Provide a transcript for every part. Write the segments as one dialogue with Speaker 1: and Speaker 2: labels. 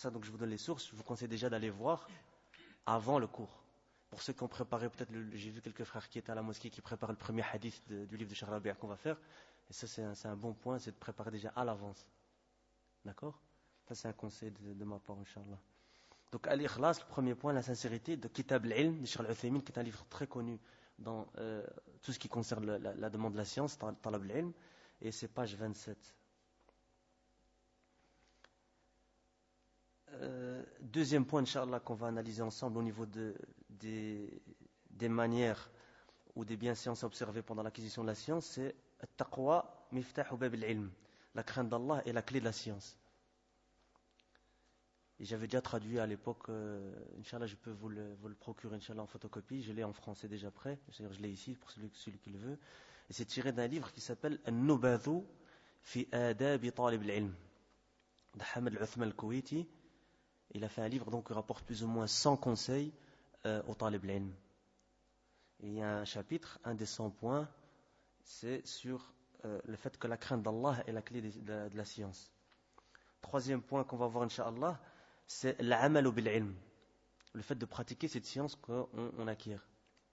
Speaker 1: ça, donc, je vous donne les sources. Je vous conseille déjà d'aller voir avant le cours. Pour ceux qui ont préparé, peut-être, j'ai vu quelques frères qui étaient à la mosquée qui préparent le premier hadith du livre de Cheikh Rabi' qu'on va faire. Et ça, c'est un bon point, c'est de préparer déjà à l'avance. D'accord? Ça, c'est un conseil de ma part, Inch'Allah. Donc, Al-Ikhlas, le premier point, la sincérité de Kitab al-Ilm de Cheikh Al-Uthaymin, qui est un livre très connu dans tout ce qui concerne la demande de la science, Talab al-Ilm, et c'est page 27. Deuxième point, Inch'Allah, qu'on va analyser ensemble au niveau des manières ou des bienséances observées pendant l'acquisition de la science, c'est At-Taqwa Miftahu Bab al-Ilm. La crainte d'Allah est la clé de la science. Et j'avais déjà traduit à l'époque, Inch'Allah, je peux vous le procurer, Inch'Allah, en photocopie. Je l'ai en français déjà prêt, c'est-à-dire je l'ai ici pour celui qui le veut. Et c'est tiré d'un livre qui s'appelle An-Nubadhu fi Adabi Talib al-Ilm de Hamad al-Uthman al-Kuwaiti. Il a fait un livre donc, qui rapporte plus ou moins 100 conseils au Talib al-Ilm. Et il y a un chapitre, un des 100 points, c'est sur le fait que la crainte d'Allah est la clé de la science. Troisième point qu'on va voir, Inch'Allah, c'est l'amalu bil-ilm, le fait de pratiquer cette science qu'on acquiert.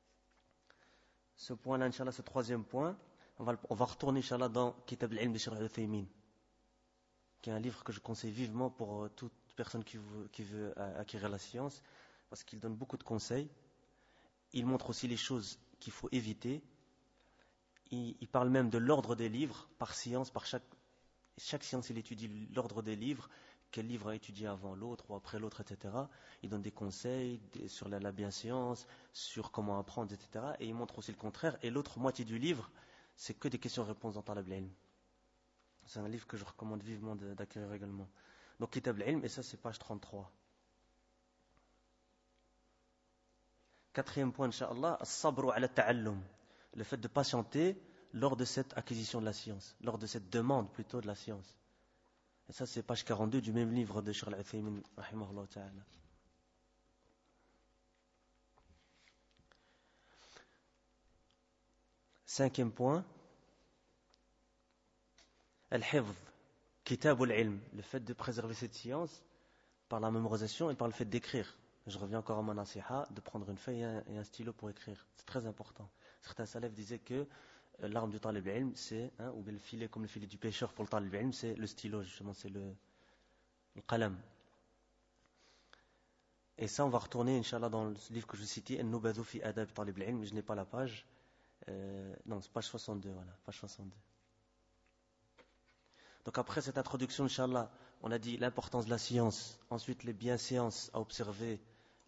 Speaker 1: Ce point-là, Inch'Allah, ce troisième point, on va retourner, Inch'Allah, dans Kitab al-Ilm de Cheikh Al-Uthaymin, qui est un livre que je conseille vivement pour toute personne qui veut acquérir la science, parce qu'il donne beaucoup de conseils. Il montre aussi les choses qu'il faut éviter. Il parle même de l'ordre des livres, par science, par chaque science, il étudie l'ordre des livres, quel livre a étudié avant l'autre ou après l'autre, etc. Il donne des conseils sur la bienséance, sur comment apprendre, etc. Et il montre aussi le contraire. Et l'autre moitié du livre, c'est que des questions-réponses dans Talab al-Ilm. C'est un livre que je recommande vivement d'acquérir également. Donc, Kitab al-Ilm, et ça, c'est page 33. Quatrième point, Inch'Allah, as-sabru ala ta'allum. Le fait de patienter lors de cette acquisition de la science, lors de cette demande plutôt de la science. Et ça, c'est page 42 du même livre de Cheikh Al-Uthaymin, rahimahullah ta'ala. Cinquième point, al-hifz, kitab al-ilm, le fait de préserver cette science par la mémorisation et par le fait d'écrire. Je reviens encore à mon nasiha, de prendre une feuille et un stylo pour écrire. C'est très important. Certains salafs disaient que l'arme du talib al-ilm, c'est, ou bien le filet comme le filet du pêcheur pour le talib al-ilm, c'est le stylo, justement, c'est le qalam. Et ça, on va retourner, Inch'Allah, dans le livre que je citais, An-Nubadhu fi Adab Talib al-Ilm, mais je n'ai pas la page. Non, c'est page 62, voilà, page 62. Donc après cette introduction, Inch'Allah, on a dit l'importance de la science, ensuite les bienséances à observer,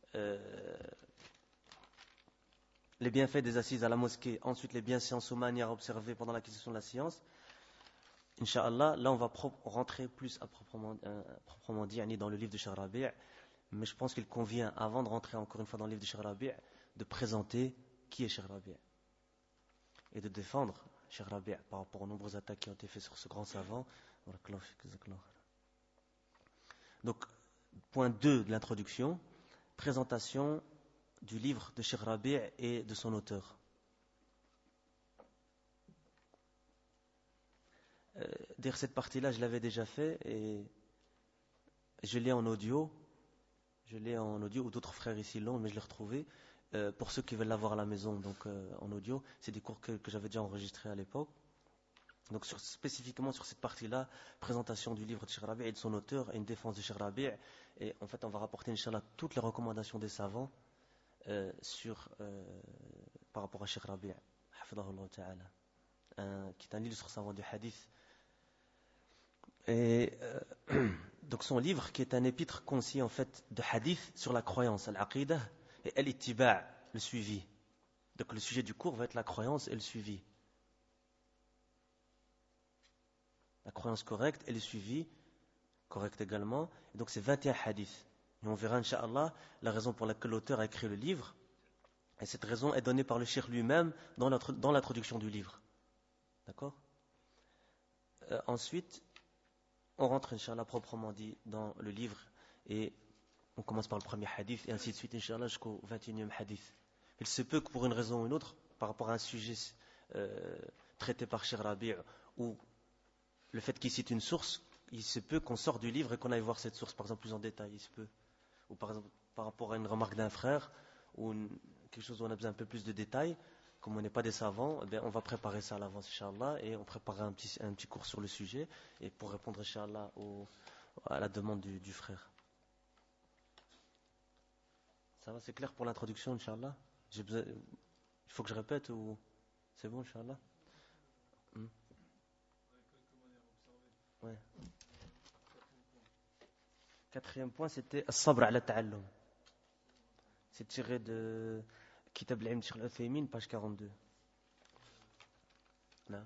Speaker 1: les bienfaits des assises à la mosquée, ensuite les bienséances aux manières à observer pendant l'acquisition de la science. Inch'Allah, là on va rentrer plus à proprement dit dans le livre de Cheikh Rabi', mais je pense qu'il convient, avant de rentrer encore une fois dans le livre de Cheikh Rabi', de présenter qui est Cheikh Rabi' et de défendre Cheikh Rabi' par rapport aux nombreuses attaques qui ont été faites sur ce grand savant. Donc, point 2 de l'introduction, présentation du livre de Cheikh Rabi' et de son auteur. D'ailleurs, cette partie-là, je l'avais déjà fait et je l'ai en audio. Ou d'autres frères ici l'ont, mais je l'ai retrouvé. Pour ceux qui veulent l'avoir à la maison, donc en audio, c'est des cours que j'avais déjà enregistrés à l'époque. Donc spécifiquement sur cette partie-là, présentation du livre de Cheikh Rabi' et de son auteur, et une défense de Cheikh Rabi'. Et en fait, on va rapporter, Inch'Allah, toutes les recommandations des savants par rapport à Cheikh Rabi', hafidahullah ta'ala, qui est un illustre savant du hadith. Et donc son livre qui est un épître concis en fait de hadith sur la croyance, al-aqidah et al-ittiba', le suivi. Donc le sujet du cours va être la croyance et le suivi. La croyance correcte et le suivi correct également. Et donc c'est 21 hadiths. Et on verra Inch'Allah la raison pour laquelle l'auteur a écrit le livre. Et cette raison est donnée par le cheikh lui-même dans l'introduction du livre. D'accord ? Ensuite, on rentre, Inch'Allah, proprement dit, dans le livre et on commence par le premier hadith et ainsi de suite, Inch'Allah, jusqu'au 21e hadith. Il se peut que pour une raison ou une autre, par rapport à un sujet traité par Cheikh Rabi' ou le fait qu'il cite une source, il se peut qu'on sorte du livre et qu'on aille voir cette source, par exemple, plus en détail, il se peut. Ou par exemple, par rapport à une remarque d'un frère, ou quelque chose où on a besoin un peu plus de détails, comme on n'est pas des savants, eh bien, on va préparer ça à l'avance, Inch'Allah, et on préparera un petit cours sur le sujet, et pour répondre, Inch'Allah, à la demande du frère. Ça va, c'est clair pour l'introduction, Inch'Allah? Il faut que je répète ou c'est bon, Inch'Allah? Ouais. Quatrième point, c'était As-Sabr ala ta'allum. C'est tiré de Kitab al-Ilm Cheikh al-Uthaymin, page 42. Là.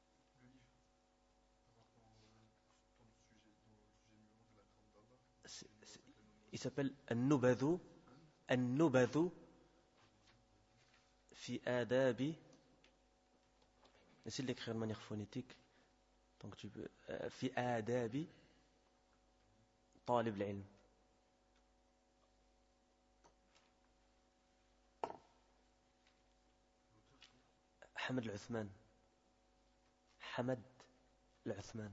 Speaker 1: Il s'appelle An-Nubadhu fi adabi. Essaye de l'écrire de manière phonétique. Donc tu peux fi adabi talib al-ilm. Hamad al-Uthman. Hamad al-Uthman.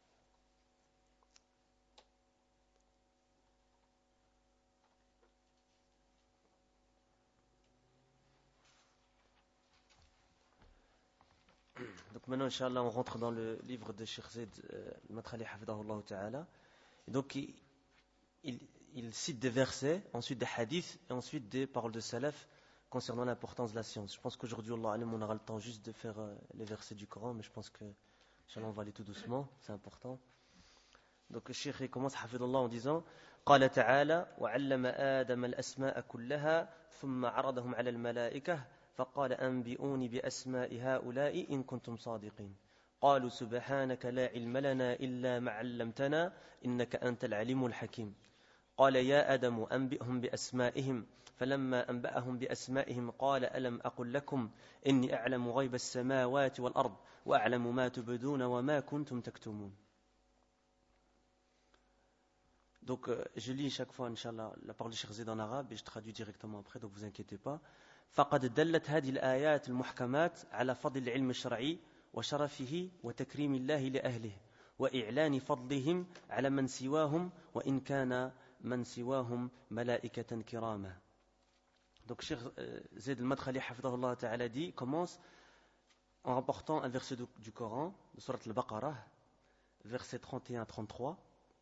Speaker 1: Donc maintenant, Inch'Allah, on rentre dans le livre de Cheikh Zaid al-Matrali hafidahullah ta'ala. Et donc, il cite des versets, ensuite des hadiths, et ensuite des paroles de salaf concernant l'importance de la science. Je pense qu'aujourd'hui, Allah alim, on aura le temps juste de faire les versets du Coran, mais je pense que, Inch'Allah, on va aller tout doucement, c'est important. Donc le Cheikh commence hafidahullah en disant قال تعالى وعلم آدم الأسماء كلها ثم عرضهم على الملائكة فقال أنبئوني بأسماء هؤلاء إن كنتم صادقين قالوا سبحانك لا علم لنا إلا ما علمتنا إنك أنت العليم الحكيم قال يا آدم أنبئهم بأسمائهم فلما أنبأهم بأسمائهم قال ألم أقل لكم إني أعلم غيب السماوات والأرض وأعلم ما تبدون وما كنتم تكتمون. Donc je lis chaque fois, Inch'Allah, la parole de Cheikh Zaid en arabe et je traduis directement après, donc vous inquiétez pas. فقد دلت هذه الآيات المحكمات على فضل العلم الشرعي وشرفه وتكريم الله لأهله وإعلان فضلهم على من سواهم وإن كان من سواهم ملائكة كراما. Donc Cheikh Zaid al-Madkhali hafidahullah ta'ala dit, commence en rapportant un verset du Coran, de Surat al-Baqarah, verset 31-33,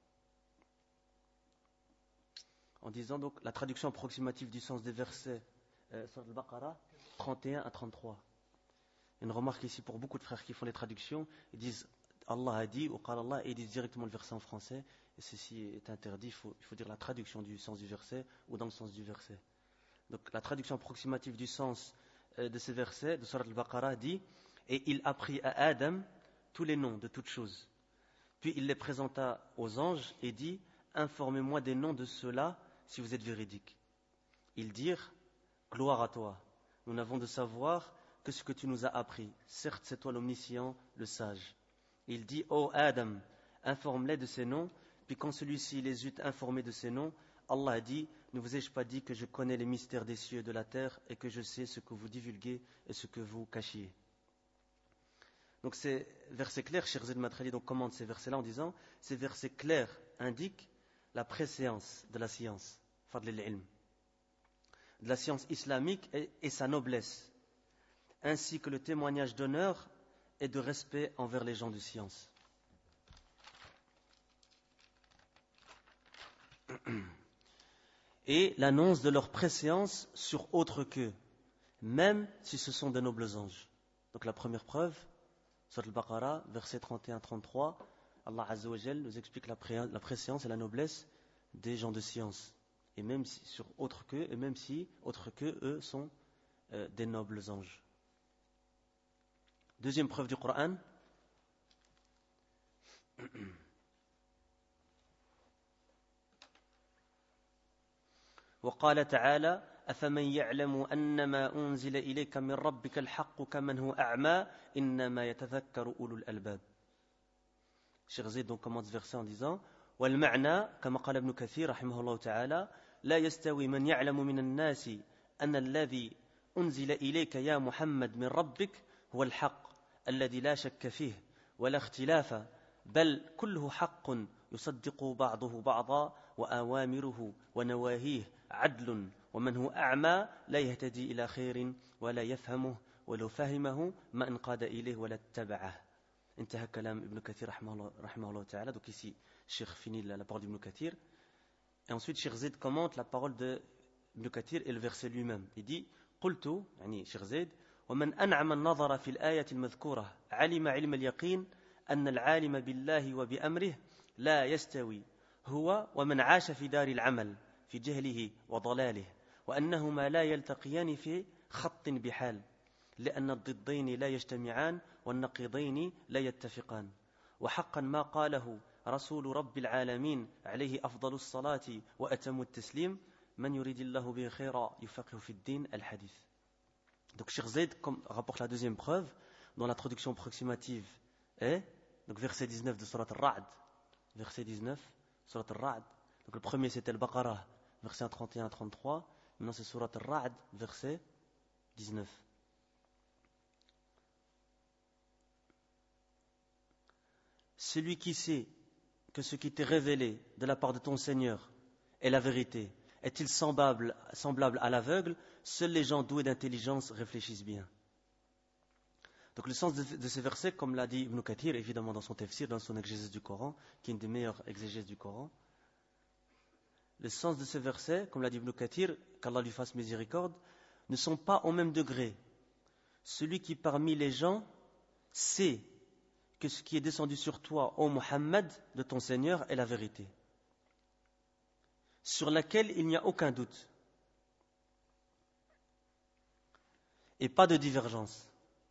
Speaker 1: en disant donc la traduction approximative du sens des versets sur Al-Baqarah 31 à 33. Une remarque ici pour beaucoup de frères qui font les traductions, ils disent Allah a dit ou Qala Allah et ils disent directement le verset en français, et ceci est interdit, il faut dire la traduction du sens du verset ou dans le sens du verset. Donc la traduction approximative du sens de ces versets de Surat Al-Baqarah dit et il apprit à Adam tous les noms de toutes choses. Puis il les présenta aux anges et dit informez-moi des noms de ceux-là si vous êtes véridiques. Ils dirent gloire à toi, nous n'avons de savoir que ce que tu nous as appris. Certes, c'est toi l'omniscient, le sage. Il dit ô Adam, informe-les de ces noms. Puis quand celui-ci les eut informés de ces noms, Allah a dit ne vous ai-je pas dit que je connais les mystères des cieux et de la terre et que je sais ce que vous divulguez et ce que vous cachiez. Donc ces versets clairs, Cheikh Zaid al-Matrali commente ces versets-là en disant ces versets clairs indiquent la préséance de la science, fadl al-ilm, de la science islamique et sa noblesse, ainsi que le témoignage d'honneur et de respect envers les gens de science. Et l'annonce de leur préséance sur autre qu'eux, même si ce sont de nobles anges. Donc la première preuve, Surat Al-Baqarah, versets 31-33, Allah Azza wa Jal nous explique la préséance et la noblesse des gens de science. Et même si, sur autre qu'eux, et même si autre qu'eux, eux sont des nobles anges. Deuxième preuve du Coran. وقال تعالى أفمن يعلم أنما أنزل إليك من ربك الحق كمن هو أعمى إنما يتذكر أولو الألباب. Cheikh Zaid donc commence ce verset en disant والمعنى كما قال ابن كثير رحمه الله تعالى لا يستوي من يعلم من الناس أن الذي أنزل إليك يا محمد من ربك هو الحق الذي لا شك فيه ولا اختلاف بل كله حق يصدق بعضه بعضا وأوامره ونواهيه عدل ومن هو أعمى لا يهتدي إلى خير ولا يفهمه ولو فهمه ما انقاد إليه ولا اتبعه. انتهى كلام Ibn Kathir rahimahullah ta'ala. Donc ici, Cheikh finit la parole d'Ibn Kathir. Et ensuite, Cheikh Zaid commente la parole de Ibn Kathir et le verset lui-même. Il dit قلت يعني Cheikh Zaid ومن أنعم النظر في الآية المذكورة علم علم اليقين أن العالم بالله وبأمره لا يستوي هو ومن عاش في دار العمل في جهله وضلاله وأنهما لا يلتقيان في خط بحال لأن الضدين لا يجتمعان والنقيضين لا يتفقان وحقا ما قاله رسول رب العالمين عليه أفضل الصلاة وأتم التسليم من يريد الله به خيرا يفقه في الدين الحديث. Donc Cheikh Zaid rapporte la deuxième preuve dont la traduction approximative est donc verset 19 de Surat Al-Ra'd, verset 19 Surat Al-Ra'd. Donc le premier c'était le Baqarah verset 31-33, maintenant c'est Surat Al-Ra'd verset 19. Celui qui sait que ce qui t'est révélé de la part de ton Seigneur est la vérité, est-il semblable à l'aveugle? Seuls les gens doués d'intelligence réfléchissent bien. Donc le sens de ces versets, comme l'a dit Ibn Kathir, évidemment dans son tafsir, dans son exégèse du Coran, qui est une des meilleures exégèses du Coran, le sens de ces versets, comme l'a dit Ibn Kathir, qu'Allah lui fasse miséricorde, ne sont pas au même degré. Celui qui parmi les gens sait que ce qui est descendu sur toi, ô Muhammad, de ton Seigneur, est la vérité, sur laquelle il n'y a aucun doute et pas de divergence.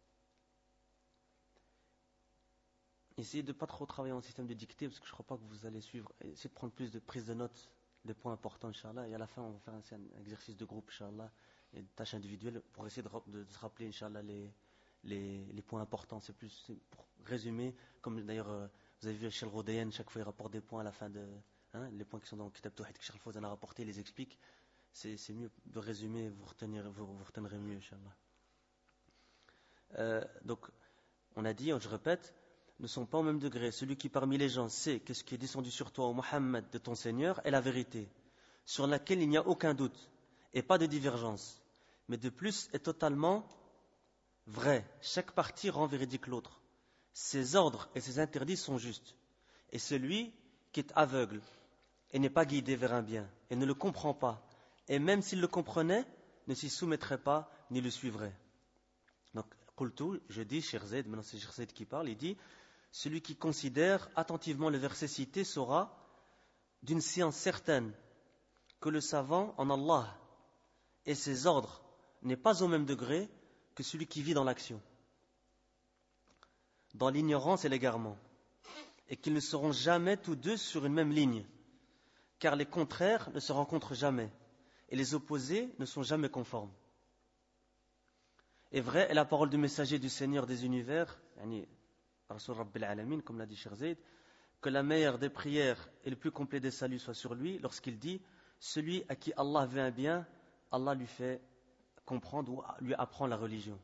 Speaker 1: Essayez de ne pas trop travailler en système de dictée, parce que je ne crois pas que vous allez suivre. Essayez de prendre plus de prise de notes, des points importants, Inch'Allah, et à la fin, on va faire un exercice de groupe, Inch'Allah, et de tâches individuelles, pour essayer de se rappeler, Inch'Allah, les points importants. C'est pour résumer, comme d'ailleurs, vous avez vu Cheikh Rodayen, chaque fois il rapporte des points à la fin de... les points qui sont dans le Kitab Tawhid que Cheikh Fawzan a rapporté, il les explique. C'est mieux de résumer, vous retenerez mieux, Inch'Allah. Donc, on a dit, je répète, ne sont pas au même degré. Celui qui parmi les gens sait que ce qui est descendu sur toi, au Muhammad, de ton Seigneur, est la vérité, sur laquelle il n'y a aucun doute et pas de divergence, mais de plus est totalement vrai. Chaque partie rend véridique l'autre. Ses ordres et ses interdits sont justes. Et celui qui est aveugle et n'est pas guidé vers un bien et ne le comprend pas, et même s'il le comprenait, ne s'y soumettrait pas ni le suivrait. Donc, Qultu, je dis, Cheikh Zaid, maintenant c'est Cheikh Zaid qui parle, il dit, celui qui considère attentivement le verset cité saura d'une science certaine que le savant en Allah et ses ordres n'est pas au même degré que celui qui vit dans l'action, dans l'ignorance et l'égarement, et qu'ils ne seront jamais tous deux sur une même ligne, car les contraires ne se rencontrent jamais, et les opposés ne sont jamais conformes. Et vrai est la parole du messager du Seigneur des univers, Rasul Rabbil Alamin, comme l'a dit Cheikh Zaid, que la meilleure des prières et le plus complet des saluts soit sur lui, lorsqu'il dit, celui à qui Allah veut un bien, Allah lui fait comprendre ou lui apprend la religion.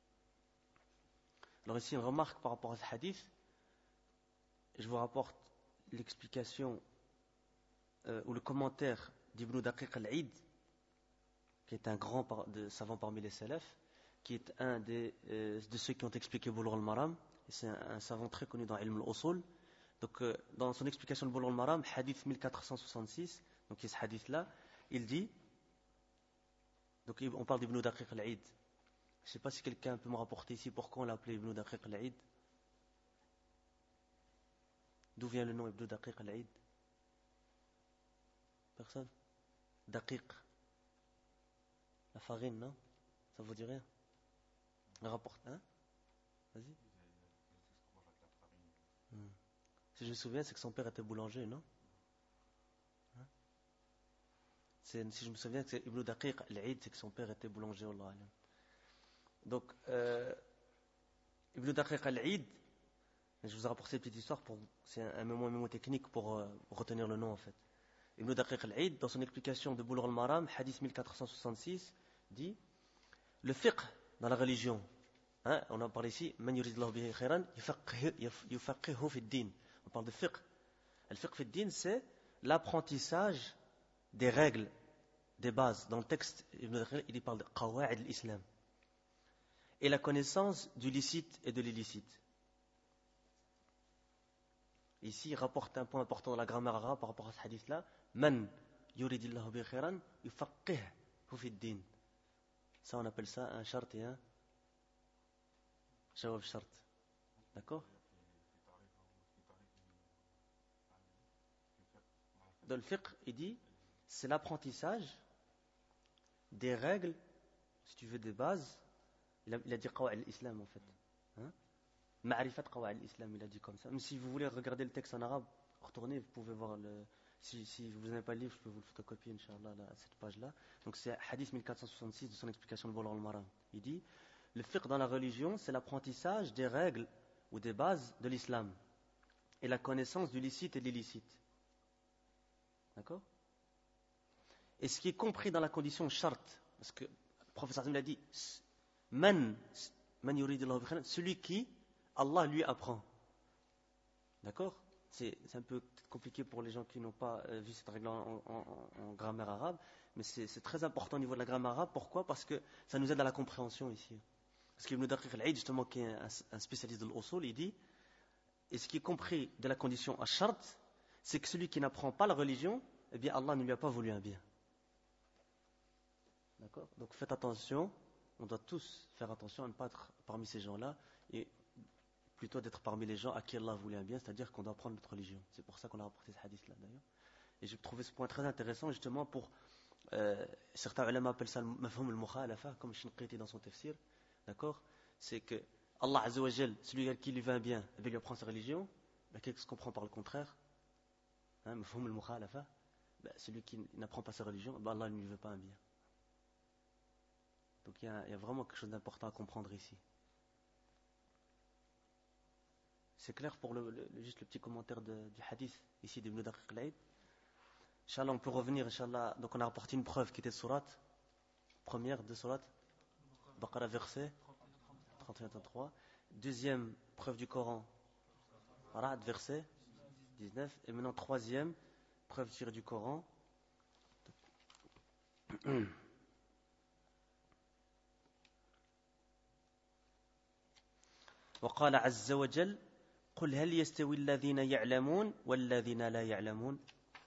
Speaker 1: Alors ici, une remarque par rapport à ce hadith, je vous rapporte l'explication ou le commentaire d'Ibn Daqiq al-Eid, qui est un grand savant parmi les salafs, qui est un de ceux qui ont expliqué Bulugh al-Maram. C'est un savant très connu dans Ilm al-Usul. Donc, dans son explication de Bulugh al-Maram, hadith 1466, donc il y a ce hadith-là, il dit, donc on parle d'Ibn Daqiq al-Eid. Je ne sais pas si quelqu'un peut me rapporter ici pourquoi on l'a appelé Ibn Daqiq al-Eid. D'où vient le nom Ibn Daqiq al-Eid? Personne? Daqiq. La farine, non? Ça vous dit rien? Le rapport, hein? Vas-y. Si je me souviens, c'est que son père était boulanger, non? Si je me souviens, c'est Ibn Daqiq al-Eid, c'est que son père était boulanger, Allah alam. Donc, Ibn Daqiq al-Eid, je vous ai rapporté une petite histoire, c'est un mémo technique pour retenir le nom en fait. Ibn Daqiq al-Eid, dans son explication de Bulugh al-Maram, hadith 1466, dit, le fiqh dans la religion, on en parle ici, man yuridillahu bihi khayran yufaqihuhu fi ad-din. On parle de fiqh. Al-fiqh fi din, c'est l'apprentissage des règles, des bases. Dans le texte, il parle de qawa'id al-islam. Et la connaissance du licite et de l'illicite. Ici, il rapporte un point important dans la grammaire arabe par rapport à ce hadith-là. Man yuridillahu bi khairan yufaqqihhu fi din. Ça, on appelle ça un shart et un jawab shart. D'accord? Dans le fiqh, il dit, c'est l'apprentissage des règles, si tu veux, des bases. Il a dit qawa'id al-islam en fait. Hein? Ma'rifat qawa'id al-islam, il a dit comme ça. Mais si vous voulez regarder le texte en arabe, retournez, vous pouvez voir le. Si vous n'avez pas le livre, je peux vous le photocopier, Inch'Allah, à cette page-là. Donc c'est hadith 1466 de son explication de Bulugh al-Maram. Il dit, le fiqh dans la religion, c'est l'apprentissage des règles ou des bases de l'islam et la connaissance du licite et de l'illicite. D'accord? Et ce qui est compris dans la condition charte, parce que le professeur Azim l'a dit, celui qui Allah lui apprend. D'accord? C'est un peu compliqué pour les gens qui n'ont pas vu cette règle en grammaire arabe, mais c'est très important au niveau de la grammaire arabe. Pourquoi? Parce que ça nous aide à la compréhension ici. Parce qu'Ibn Daqiq al-Eid, justement, qui est un spécialiste de l'usul, il dit, et ce qui est compris de la condition ashart, c'est que celui qui n'apprend pas la religion, eh bien Allah ne lui a pas voulu un bien. D'accord? Donc faites attention, on doit tous faire attention à ne pas être parmi ces gens-là, et plutôt d'être parmi les gens à qui Allah voulait un bien, c'est-à-dire qu'on doit apprendre notre religion. C'est pour ça qu'on a rapporté ce hadith-là d'ailleurs. Et j'ai trouvé ce point très intéressant justement pour, certains ulama appellent ça le mafhum al-mukhalafa, comme Shinqiti dans son tafsir. D'accord? C'est que Allah Azza wa Jal, celui à qui lui va un bien, il lui apprend sa religion. Ben, qu'est-ce qu'on prend par le contraire? Mafhum al-mukhalafa, celui qui n'apprend pas sa religion, ben Allah ne lui veut pas un bien. Donc il y a vraiment quelque chose d'important à comprendre ici. C'est clair pour juste le petit commentaire du hadith ici d'Ibn Daqiq al-Eid. Inch'Allah, on peut revenir, Inch'Allah. Donc on a rapporté une preuve qui était de surat, première de surat, Baqara verset 31-33. Deuxième preuve du Coran, Ra'd verset 19. Et maintenant troisième preuve tirée du Coran. وقال عز وجل قل هل يستوي الذين يعلمون والذين لا يعلمون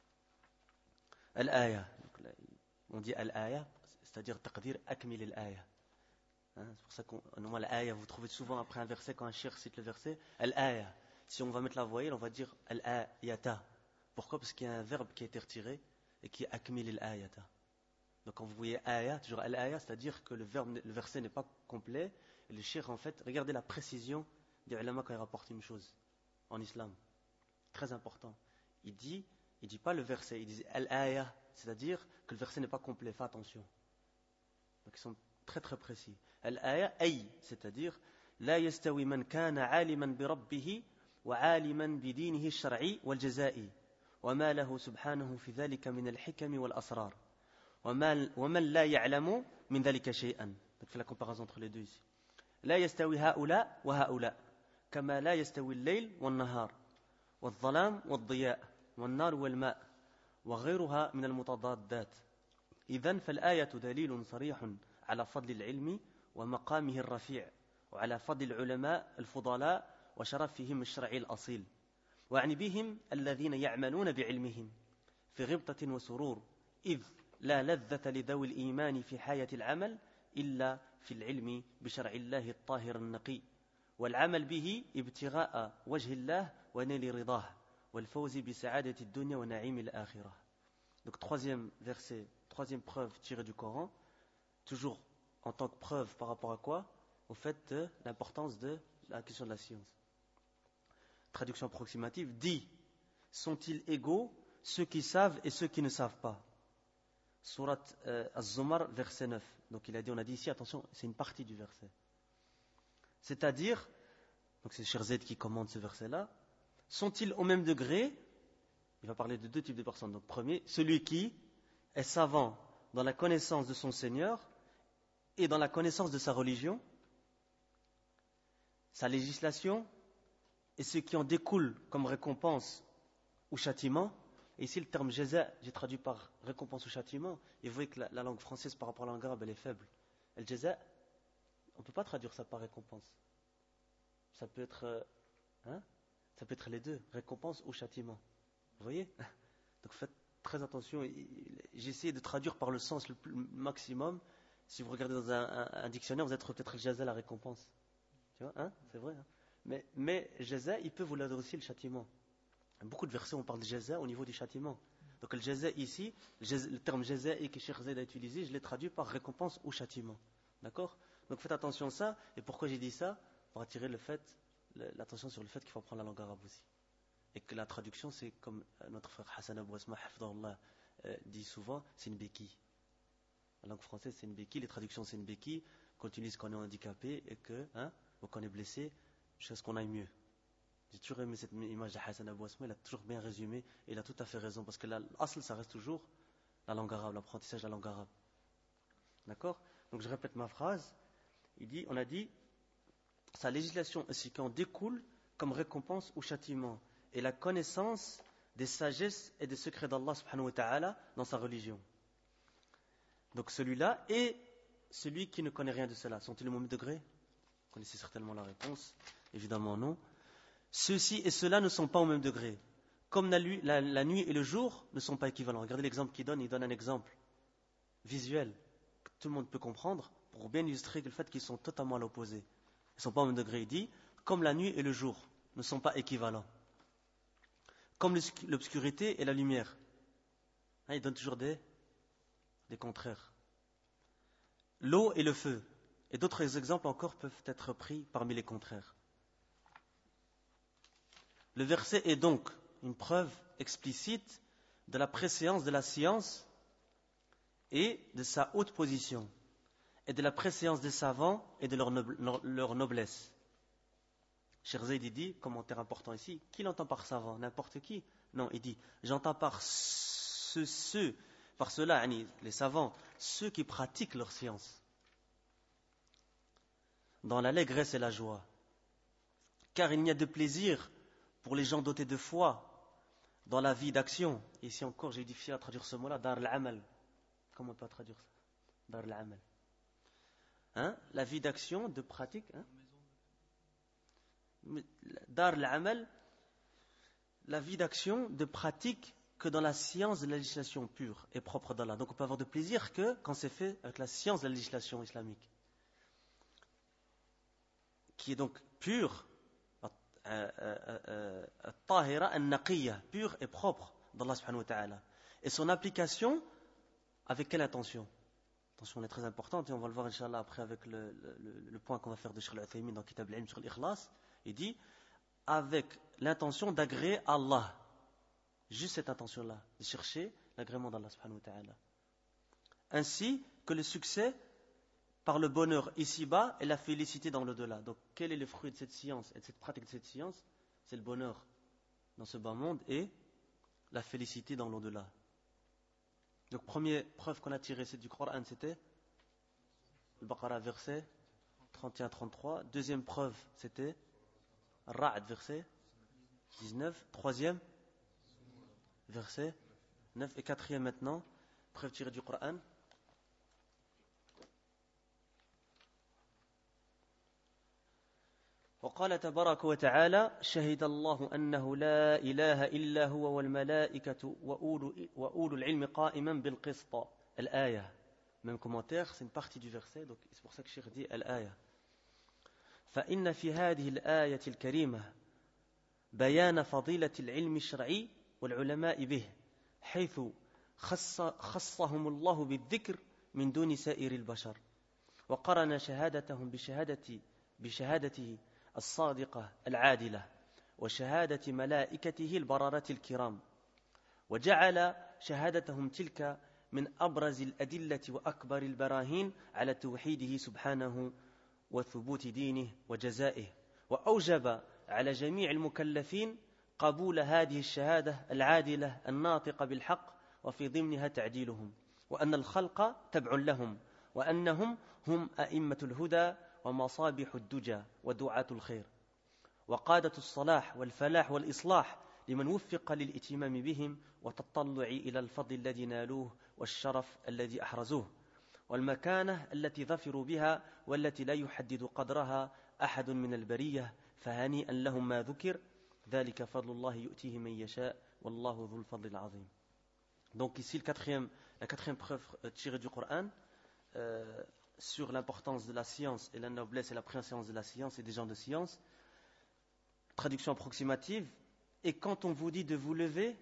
Speaker 1: الآية. On dit al-aya, c'est-à-dire taqdir akmil al-aya. C'est pour ça qu'on nomme l'aya, vous trouvez souvent après un verset, quand un cheikh cite le verset, al-aya. Si on va mettre la voyelle, on va dire al-ayata. Pourquoi? Parce qu'il y a un verbe qui a été retiré et qui est akmil al-ayata. Donc quand vous voyez aya, toujours al-aya, c'est-à-dire que le verset n'est pas complet. Et le cheikh, en fait, regardez la précision des ulama quand il rapporte une chose en islam. Très important. Il dit pas le verset, il dit al-aya, c'est-à-dire que le verset n'est pas complet. Fais attention. Donc ils sont très très précis. Al-aya, ay, c'est-à-dire la yastawi man kana aliman bi rabbihi wa aliman bi dinihi ash-shar'i wal jaza'i wa ma lahu subhanahu fi dhalika min al-hikam wal asrar wa man la ya'lamu min dhalika shay'an. Donc fait la comparaison entre les deux ici. لا يستوي هؤلاء وهؤلاء كما لا يستوي الليل والنهار والظلام والضياء والنار والماء وغيرها من المتضادات. إذن فالآية دليل صريح على فضل العلم ومقامه الرفيع وعلى فضل العلماء الفضلاء وشرفهم الشرعي الأصيل وعني بهم الذين يعملون بعلمهم في غبطة وسرور إذ لا لذة لذوي الإيمان في حياة العمل إلا في العلم بشرع الله الطاهر النقي والعمل به ابتغاء وجه الله ونيل رضاه والفوز بسعادة الدنيا ونعيم الآخرة. Donc troisième verset, troisième preuve tirée du Coran, toujours en tant que preuve par rapport à quoi? Au fait de l'importance de la question de la science. Traduction approximative, dit, sont-ils égaux ceux qui savent et ceux qui ne savent pas? Surat Az-Zumar, verset 9. Donc on a dit ici, attention, c'est une partie du verset. C'est-à-dire, donc c'est Cheikh Zaid qui commande ce verset-là, sont-ils au même degré? Il va parler de deux types de personnes. Donc premier, celui qui est savant dans la connaissance de son Seigneur et dans la connaissance de sa religion, sa législation et ce qui en découle comme récompense ou châtiment. Et ici, le terme jaza, j'ai traduit par récompense ou châtiment. Et vous voyez que la langue française par rapport à la langue arabe, elle est faible. Et le jaza, on ne peut pas traduire ça par récompense. Ça peut être, ça peut être les deux, récompense ou châtiment. Vous voyez? Donc faites très attention. J'ai essayé de traduire par le sens le maximum. Si vous regardez dans un dictionnaire, vous êtes peut-être le jaza, la récompense. Tu vois, c'est vrai. Mais jaza, il peut vous donner aussi le châtiment. Beaucoup de versets, on parle de jaza au niveau du châtiment. Donc le jaza ici, le terme jaza que Cheikh Zaid a utilisé, je l'ai traduit par récompense ou châtiment. D'accord? Donc faites attention à ça. Et pourquoi j'ai dit ça? Pour attirer l'attention sur le fait qu'il faut apprendre la langue arabe aussi. Et que la traduction, c'est comme notre frère Hassan Abou Asma Hafidahullah dit souvent, c'est une béquille. La langue française, c'est une béquille. Les traductions, c'est une béquille. Qu'on utilise quand on est handicapé et ou qu'on est blessé, jusqu'à ce qu'on aille mieux. J'ai toujours aimé cette image de Hassan Abou Asma. Il a toujours bien résumé. Et il a tout à fait raison. Parce que l'asl, ça reste toujours la langue arabe, l'apprentissage de la langue arabe. D'accord? Donc je répète ma phrase. On a dit, sa législation ainsi qu'en découle comme récompense ou châtiment. Et la connaissance des sagesses et des secrets d'Allah subhanahu wa ta'ala dans sa religion. Donc celui-là et celui qui ne connaît rien de cela. Sont-ils au même degré? Vous connaissez certainement la réponse. Évidemment non. Ceux-ci et ceux-là ne sont pas au même degré. Comme la nuit et le jour ne sont pas équivalents. Regardez l'exemple qu'il donne. Il donne un exemple visuel que tout le monde peut comprendre pour bien illustrer le fait qu'ils sont totalement à l'opposé. Ils ne sont pas au même degré. Il dit, comme la nuit et le jour ne sont pas équivalents. Comme l'obscurité et la lumière. Il donne toujours des contraires. L'eau et le feu. Et d'autres exemples encore peuvent être pris parmi les contraires. Le verset est donc une preuve explicite de la préséance de la science et de sa haute position, et de la préséance des savants et de leur noblesse. Cheikh Zaid dit, commentaire important ici, qui l'entend par savant? N'importe qui? Non, il dit, j'entends par cela, les savants, ceux qui pratiquent leur science, dans l'allégresse et la joie. Car il n'y a de plaisir pour les gens dotés de foi dans la vie d'action. Ici encore, j'ai difficile à traduire ce mot-là, dar al-amal. Comment on peut traduire ça? Dar al-amal. La vie d'action, de pratique. Dar al-amal, la vie d'action, de pratique que dans la science de la législation pure et propre d'Allah. Donc on peut avoir de plaisir que quand c'est fait avec la science de la législation islamique. Qui est donc pure, tahira an-naqiyya, pure et propre d'Allah subhanahu wa ta'ala. Et son application, avec quelle intention? Attention, elle est très importante et on va le voir Inch'Allah après avec le point qu'on va faire de Cheikh Al-Uthaymin dans Kitab al-Ilm sur l'Ikhlas. Il dit, avec l'intention d'agréer Allah. Juste cette intention-là, de chercher l'agrément d'Allah subhanahu wa ta'ala. Ainsi que le succès par le bonheur ici-bas et la félicité dans l'au-delà. Donc, quel est le fruit de cette science et de cette pratique de cette science? C'est le bonheur dans ce bas monde et la félicité dans l'au-delà. Donc, première preuve qu'on a tirée du Coran, c'était le Baqarah, verset 31-33. Deuxième preuve, c'était Ra'd, verset 19. Troisième, verset 9. Et quatrième maintenant, preuve tirée du Coran. وقال تبارك وتعالى شهد الله أنه لا إله إلا هو والملائكة وأولو العلم قائما بالقسط الآية. Même commentaire, c'est une partie du verset, donc c'est pour ça que Cheikh dit الآية. فإن في هذه الآية الكريمة بيان فضيلة العلم الشرعي والعلماء به حيث خصهم الله بالذكر من دون سائر البشر وقرن شهادتهم بشهادته الصادقة العادلة وشهادة ملائكته البررة الكرام وجعل شهادتهم تلك من أبرز الأدلة وأكبر البراهين على توحيده سبحانه وثبوت دينه وجزائه وأوجب على جميع المكلفين قبول هذه الشهادة العادلة الناطقة بالحق وفي ضمنها تعديلهم وأن الخلق تبع لهم وأنهم هم أئمة الهدى ومصابيح الدجى ودعاة الخير وقادة الصلاح والفلاح والإصلاح لمن وفق للإتمام بهم وتطلع إلى الفضل الذي نالوه والشرف الذي أحرزوه والمكانة التي ظفروا بها والتي لا يحدد قدرها أحد من البرية فهنيئا لهم ما ذكر ذلك فضل الله يؤتيه من يشاء والله ذو الفضل العظيم. Donc ici la quatrième preuve tirée du Coran sur l'importance de la science et la noblesse et la préséance de la science et des gens de science. Traduction approximative. Et quand on vous dit de vous lever,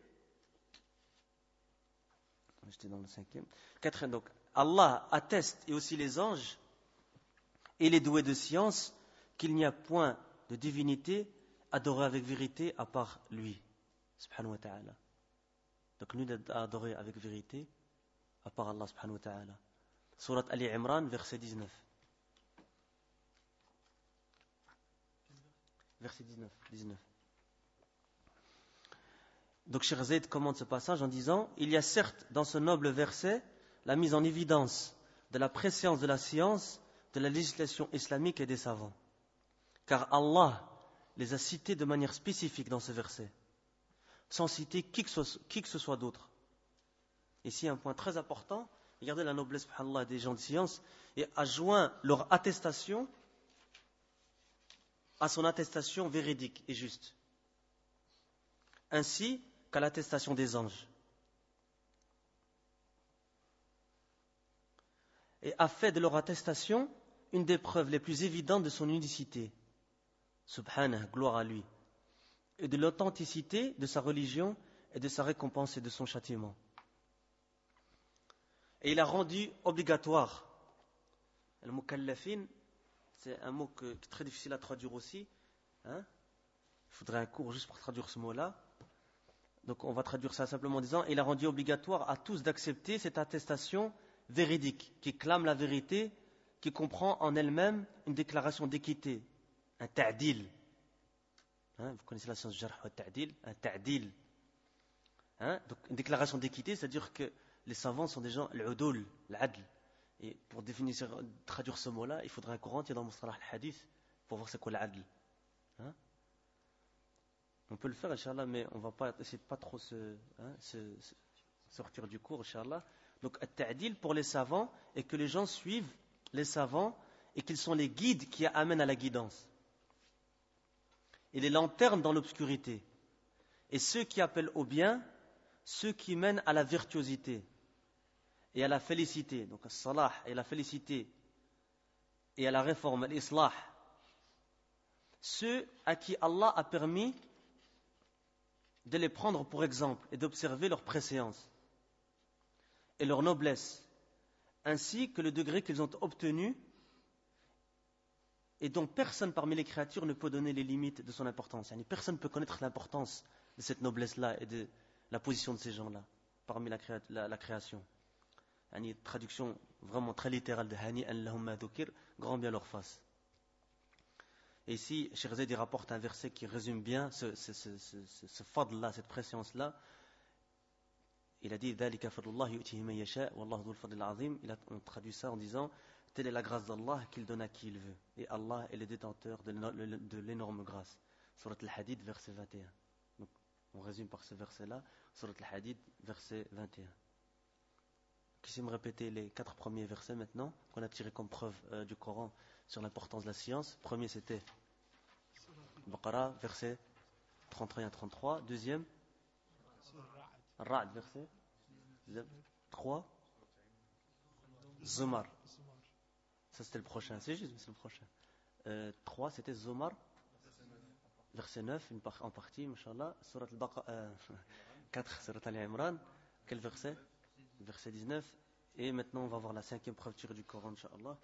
Speaker 1: j'étais dans le cinquième. Quatrième, donc, Allah atteste, et aussi les anges, et les doués de science, qu'il n'y a point de divinité adorée avec vérité à part lui. Subhanahu wa ta'ala. Donc, nul n'est adoré avec vérité à part Allah, subhanahu wa ta'ala. Surat Ali Imran, verset 19. Verset 19. Donc Cheikh Zayd commente ce passage en disant « Il y a certes dans ce noble verset la mise en évidence de la préséance de la science, de la législation islamique et des savants. Car Allah les a cités de manière spécifique dans ce verset, sans citer qui que ce soit d'autre. » Ici un point très important, regardez la noblesse subhanallah, des gens de science, et a joint leur attestation à son attestation véridique et juste, ainsi qu'à l'attestation des anges, et a fait de leur attestation une des preuves les plus évidentes de son unicité, subhanah, gloire à lui, et de l'authenticité de sa religion et de sa récompense et de son châtiment. Et il a rendu obligatoire, al-mukallafin, c'est un mot qui est très difficile à traduire aussi, il faudrait un cours juste pour traduire ce mot-là. Donc on va traduire ça simplement en disant il a rendu obligatoire à tous d'accepter cette attestation véridique qui clame la vérité, qui comprend en elle-même une déclaration d'équité, un ta'dil. Vous connaissez la science du jarh wa ta'dil, un ta'dil. Donc une déclaration d'équité, c'est-à-dire que les savants sont des gens l'udul, l'adl. Et pour traduire ce mot-là, il faudrait un courant qui est dans le mustalah al-hadith pour voir c'est quoi l'adl. On peut le faire, Inch'Allah, mais on va pas essayer de pas trop sortir du cours, Inch'Allah. Donc, at-ta'dil pour les savants, et que les gens suivent les savants, et qu'ils sont les guides qui amènent à la guidance. Et les lanternes dans l'obscurité. Et ceux qui appellent au bien, ceux qui mènent à la virtuosité et à la félicité. Donc, as-salah et la félicité, et à la réforme, l'islah. Ceux à qui Allah a permis de les prendre pour exemple et d'observer leur préséance et leur noblesse, ainsi que le degré qu'ils ont obtenu et dont personne parmi les créatures ne peut donner les limites de son importance. Personne ne peut connaître l'importance de cette noblesse-là et de la position de ces gens-là parmi la création. Traduction vraiment très littérale de Hani Allahum ma dhukir, grand bien leur face. Et ici, Cheikh Zayd rapporte un verset qui résume bien ce fadl-là, cette préséance-là. Il a dit Dhalika fadlullah yu'tihi man yasha wallahu dhul fadl al-azim. On traduit ça en disant telle est la grâce d'Allah qu'il donne à qui il veut. Et Allah est le détenteur de l'énorme grâce. Surat al-Hadid, verset 21. Donc, on résume par ce verset-là. Surat al-Hadid, verset 21. Qui sait me répéter les 4 premiers versets maintenant, qu'on a tiré comme preuve du Coran sur l'importance de la science. Premier, c'était Baqara, verset 31 à 33. Deuxième, Ra'd, verset 3. Zumar. Ça, c'était le prochain. C'est juste, c'est le prochain. 3, c'était Zumar. Verset 9, en partie, Inch'Allah. Surat al-Baqara. 4, Surat al-Imran. Quel verset? Verset 19. Et maintenant, on va voir la 5e preuve tirée du Coran, Inch'Allah.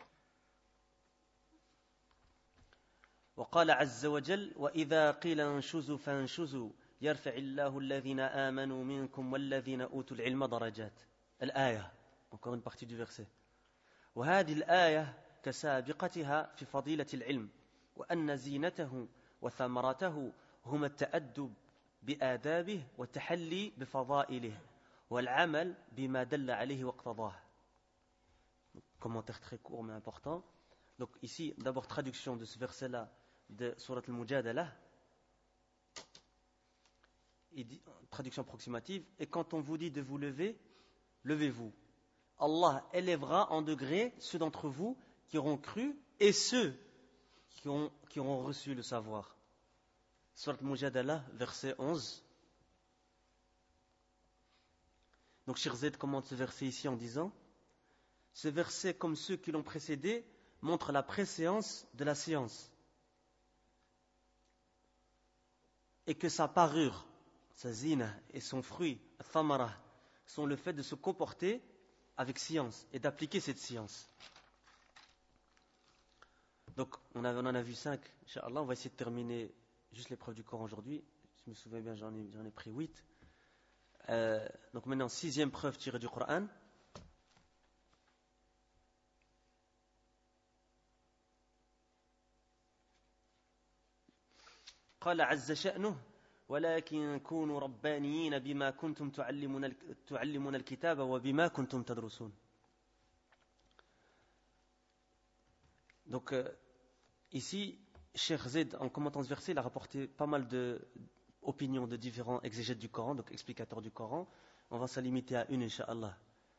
Speaker 1: وقال عز وجل وإذا قيل انشزوا فانشزوا يرفع الله الذين آمنوا منكم والذين أوتوا العلم درجات. الآية. Encore une partie du verset. وهذه الآية كسابقتها في فضيلة العلم وأن زينته وثمرته هما التأدب بآدابه والتحلي بفضائله والعمل بما دل عليه واقتضاه. Commentaire très court mais important. Donc ici, d'abord traduction de ce verset-là de Surat al-Mujadalah, il dit, traduction approximative, et quand on vous dit de vous lever, levez-vous. Allah élèvera en degré ceux d'entre vous qui auront cru et ceux qui auront reçu le savoir. Surat Mujadala, verset 11. Donc Cheikh Z commente ce verset ici en disant: ce verset, comme ceux qui l'ont précédé, montre la préséance de la science et que sa parure, sa zina et son fruit, thamara, sont le fait de se comporter avec science et d'appliquer cette science. Donc on en a vu 5, Inch'Allah. On va essayer de terminer juste l'épreuve du Coran aujourd'hui. Si je me souviens bien, j'en ai pris 8. Donc maintenant, 6e preuve tirée du Coran. قال عز شأنه ولكن كونوا ربانيين بما كنتم تعلمون الكتاب وبما كنتم تدرسون. Donc ici, Cheikh Z, en commentant ce verset, il a rapporté pas mal d'opinions de différents exégètes du Coran, donc explicateurs du Coran. On va s'en limiter à une, Inch'Allah.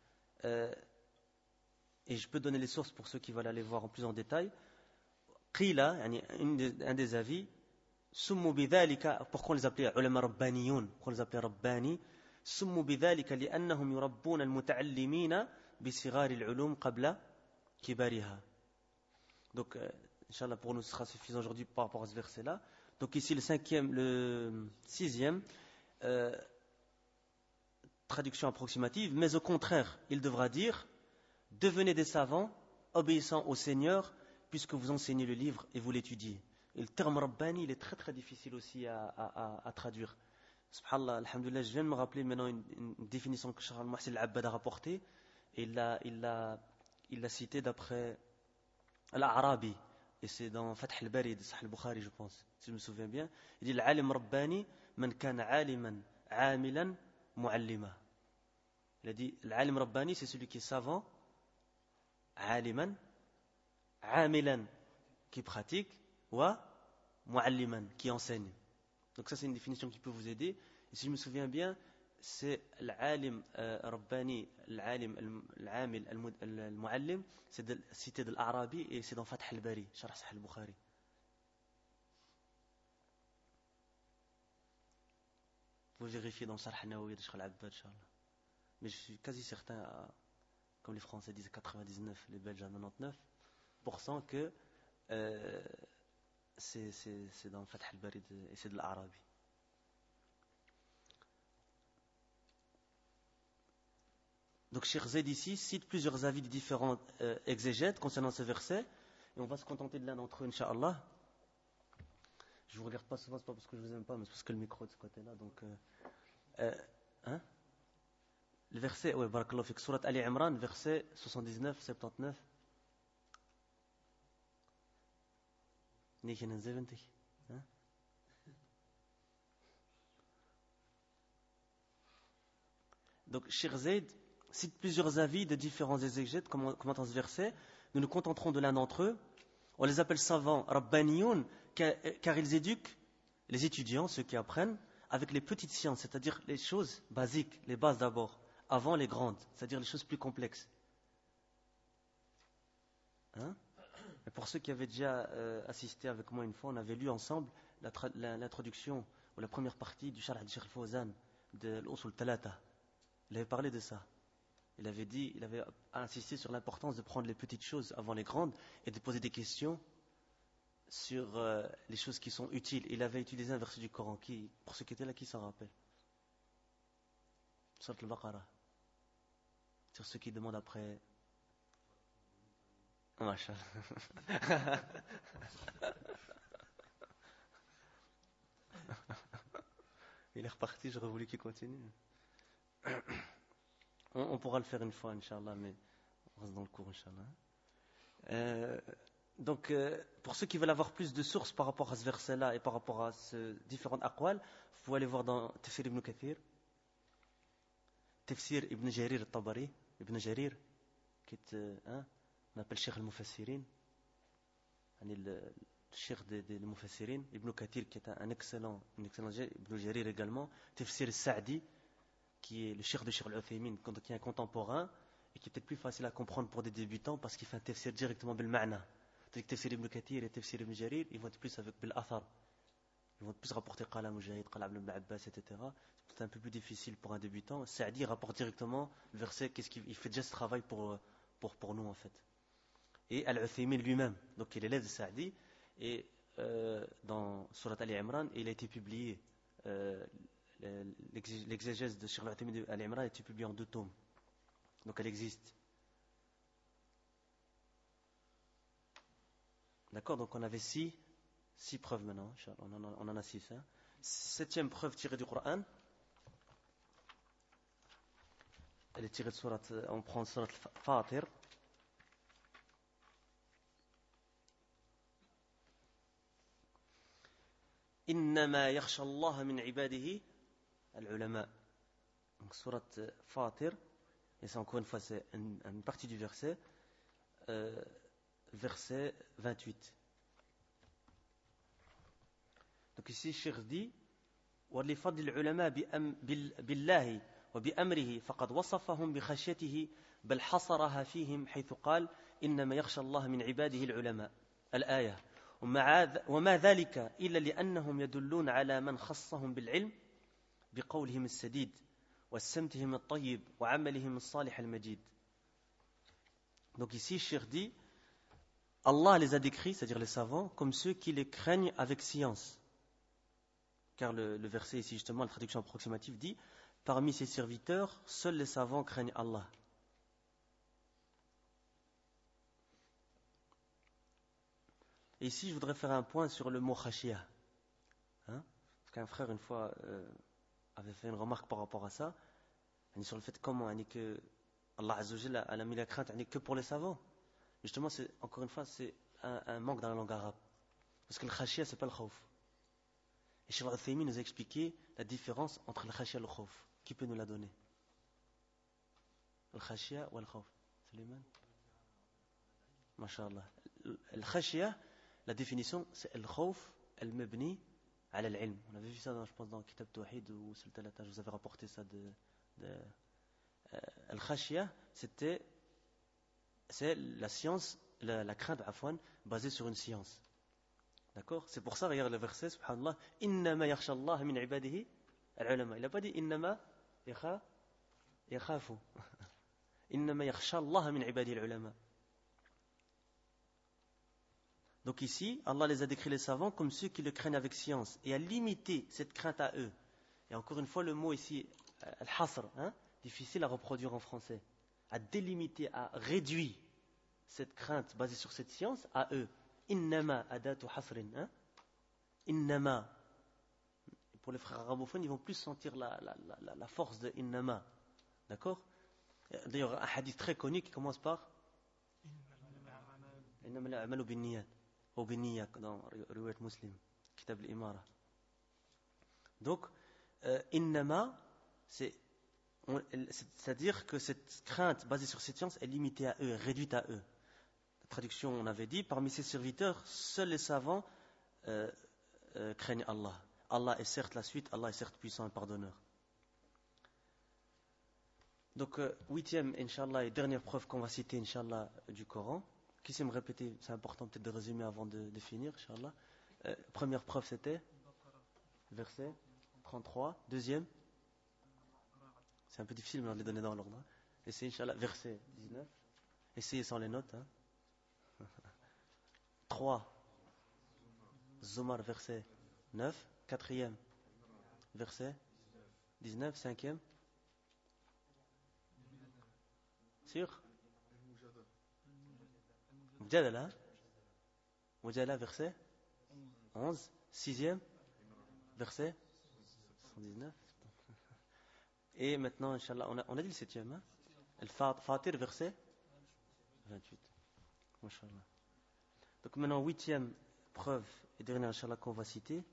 Speaker 1: Et je peux donner les sources pour ceux qui veulent aller voir en plus en détail. Qila, un des avis, سموا بذلك, pourquoi on les appelait علماء ربانيون, pourquoi on les appelait رباني, سموا بذلك لأنهم يربون المتعلمين بصغار العلوم قبل كبارها. Donc, Inch'Allah, pour nous, ce sera suffisant aujourd'hui par rapport à ce verset-là. Donc ici, le 6e, traduction approximative, mais au contraire, il devra dire: devenez des savants, obéissant au Seigneur, puisque vous enseignez le livre et vous l'étudiez. Et le terme Rabbani, il est très très difficile aussi à traduire. Subhanallah, alhamdoulilah, je viens de me rappeler maintenant une définition que Cheikh Al-Muhsin Al-Abbad a rapportée. Et il l'a cité d'après Al-Arabi. Et c'est dans Fath al-Bari de Sahih al-Bukhari, je pense, si je me souviens bien. Il dit: Al-alim Rabbani, man kana aliman, amilan, muallima. Il a dit: Al-alim Rabbani, c'est celui qui est savant, aliman, amilan, qui pratique, wa mualliman, qui enseigne. Donc ça, c'est une définition qui peut vous aider. Et si je me souviens bien, c'est l'alim rabbani, l'alim al-amil al-muallim, c'est cité de l'Arabi et c'est dans Fath al-Bari, Sharh Sahih al-Bukhari. Vous vérifiez dans Sharh al-Nawawi de Cheikh Al-Abbad, Inch'Allah. Mais je suis quasi certain, comme les Français disent 99, les Belges à 99%, que c'est dans Fath al-Bari et c'est de l'Arabi. Donc Cheikh Zaid ici cite plusieurs avis de différents exégètes concernant ce verset, et on va se contenter de l'un d'entre eux, Inch'Allah. Je vous regarde pas souvent, c'est pas parce que je vous aime pas, mais c'est parce que le micro est de ce côté-là. Donc, le verset, ouais, barakallahu fik, Surat Ali Imran, verset 79, 79. 79. Donc Cheikh Zaid cite plusieurs avis de différents exégètes commentant ce verset. Nous nous contenterons de l'un d'entre eux. On les appelle savants rabbaniyoun car ils éduquent les étudiants, ceux qui apprennent, avec les petites sciences, c'est-à-dire les choses basiques, les bases d'abord, avant les grandes, c'est-à-dire les choses plus complexes. Et pour ceux qui avaient déjà assisté avec moi une fois, on avait lu ensemble l'introduction ou la première partie du Sharh de Cheikh Al-Fawzan de l'Usul Talata. Il avait parlé de ça. Il avait insisté sur l'importance de prendre les petites choses avant les grandes et de poser des questions sur les choses qui sont utiles. Il avait utilisé un verset du Coran pour ceux qui étaient là, qui s'en rappellent? Surat Al-Baqarah. Sur ceux qui demandent après. Masha'Allah. Il est reparti, j'aurais voulu qu'il continue. On pourra le faire une fois, Inch'Allah, mais on reste dans le cours, Inch'Allah. Donc, pour ceux qui veulent avoir plus de sources par rapport à ce verset-là et par rapport à ces différentes aqwal, vous pouvez aller voir dans Tafsir Ibn Kathir, Tafsir Ibn Jarir al-Tabari, Ibn Jarir, qui est, on appelle Cheikh al-Mufassirin, cheikh des Mufassirin, Ibn Kathir, qui est un excellent Ibn Jarir également, Tafsir Sa'di, qui est le cheikh de Cheikh Al-Uthaymin, qui est un contemporain, et qui est peut-être plus facile à comprendre pour des débutants, parce qu'il fait un tafsir directement bil ma'na. Tandis que Tafsir Ibn Kathir et Tafsir Ibn Jarir, ils vont être plus avec bil athar. Ils vont plus rapporter Qala Mujahid, Qala Ibn Abbas, etc. C'est un peu plus difficile pour un débutant. Sa'di rapporte directement le verset, il fait déjà ce travail pour nous en fait. Et Al-Uthaymin lui-même, donc il est l'élève de Sa'di, et dans Surat Al-Imran, il a été publié, l'exégèse de Cheikh Al-Uthaymin de Al-Imran a été publiée en 2 tomes. Donc elle existe. D'accord, donc on avait 6 preuves maintenant, on en a 6. 7e preuve tirée du Coran. Elle est tirée de Surat, on prend Surat Fatir. Innama yakhsha Allah min ibadihi al-ulama. Donc Surat Fatir, et c'est encore une fois c'est une partie du verset, verset 28. Donc ici, Cheikh dit وَلِفَضْلِ الْعُلَمَاء بِاللَّهِ وبأمره فقد وصفهم بخشيته بل حصرها فيهم حيث قال إنما يخشى الله من عباده العلماء الآية وما ذلك إلا لأنهم يدلون على من خصهم بالعلم بقولهم السديد وسمتهم الطيب وعملهم الصالح المجيد. Donc ici, Cheikh dit Allah les a décrits, c'est-à-dire les savants, comme ceux qui les craignent avec science. Car le verset ici, justement, la traduction approximative dit parmi ses serviteurs, seuls les savants craignent Allah. Et ici, je voudrais faire un point sur le mot khashiyah. Parce qu'un frère, une fois, avait fait une remarque par rapport à ça, sur le fait comment que Allah Azza wa Jalla a mis la crainte que pour les savants. Justement, encore une fois, c'est un manque dans la langue arabe. Parce que le khashiyah, c'est pas le khawf. Et Cheikh Al-Uthaymin nous a expliqué la différence entre le khashiyah et le khawf. Qui peut nous la donner? Le khashiyah ou le khawf? Suleiman? Masha'Allah. Le khashiyah, la définition, c'est le khawf, al-mabni, ala al-ilm. On avait vu ça, je pense, dans Kitab Tawhid ou Sultalata. Je vous avais rapporté ça le khashiyah, c'est la science, la crainte, afwan, basée sur une science. D'accord? C'est pour ça, regarde le verset, subhanallah, innama yakhsha Allah min ibadihi al-ulama. Il n'a pas dit innama yakhafu. Innama yakhsha Allah min ibadihi al-ulama. Donc ici, Allah les a décrits les savants comme ceux qui le craignent avec science et a limité cette crainte à eux. Et encore une fois, le mot ici, al-hasr, difficile à reproduire en français, à délimiter, à réduire cette crainte basée sur cette science à eux. Innama adatu hasrin. Innama. Pour les frères arabophones, ils vont plus sentir la force de innama. D'accord? D'ailleurs, un hadith très connu qui commence par Innama al-a'malu bin-niyat. Ou bin-niyat dans Riwayat Muslim, Kitab al-Imara. Donc, innama, c'est-à-dire que cette crainte basée sur cette science est limitée à eux, réduite à eux. Traduction, on avait dit, parmi ses serviteurs, seuls les savants craignent Allah. Allah est certes la suite, Allah est certes puissant et pardonneur. Donc, 8e, Inch'Allah, et dernière preuve qu'on va citer, Inch'Allah, du Coran. Qui sait me répéter? C'est important peut-être de résumer avant de finir, Inch'Allah. Première preuve, c'était verset 33. Deuxième, c'est un peu difficile, mais on va les donner dans l'ordre. Essayez, Inch'Allah, verset 19. Essayez sans les notes. 3. Zumar, verset 9. 4e, verset 19. 5e. Sûr? Mujadala. Mujadala, verset 11. 6e, verset 119. Et maintenant, Inch'Allah, on a dit le 7e. Al-Fatir, verset 28. Masha'Allah. Donc maintenant, 8e preuve et dernière, Inch'Allah, qu'on va citer.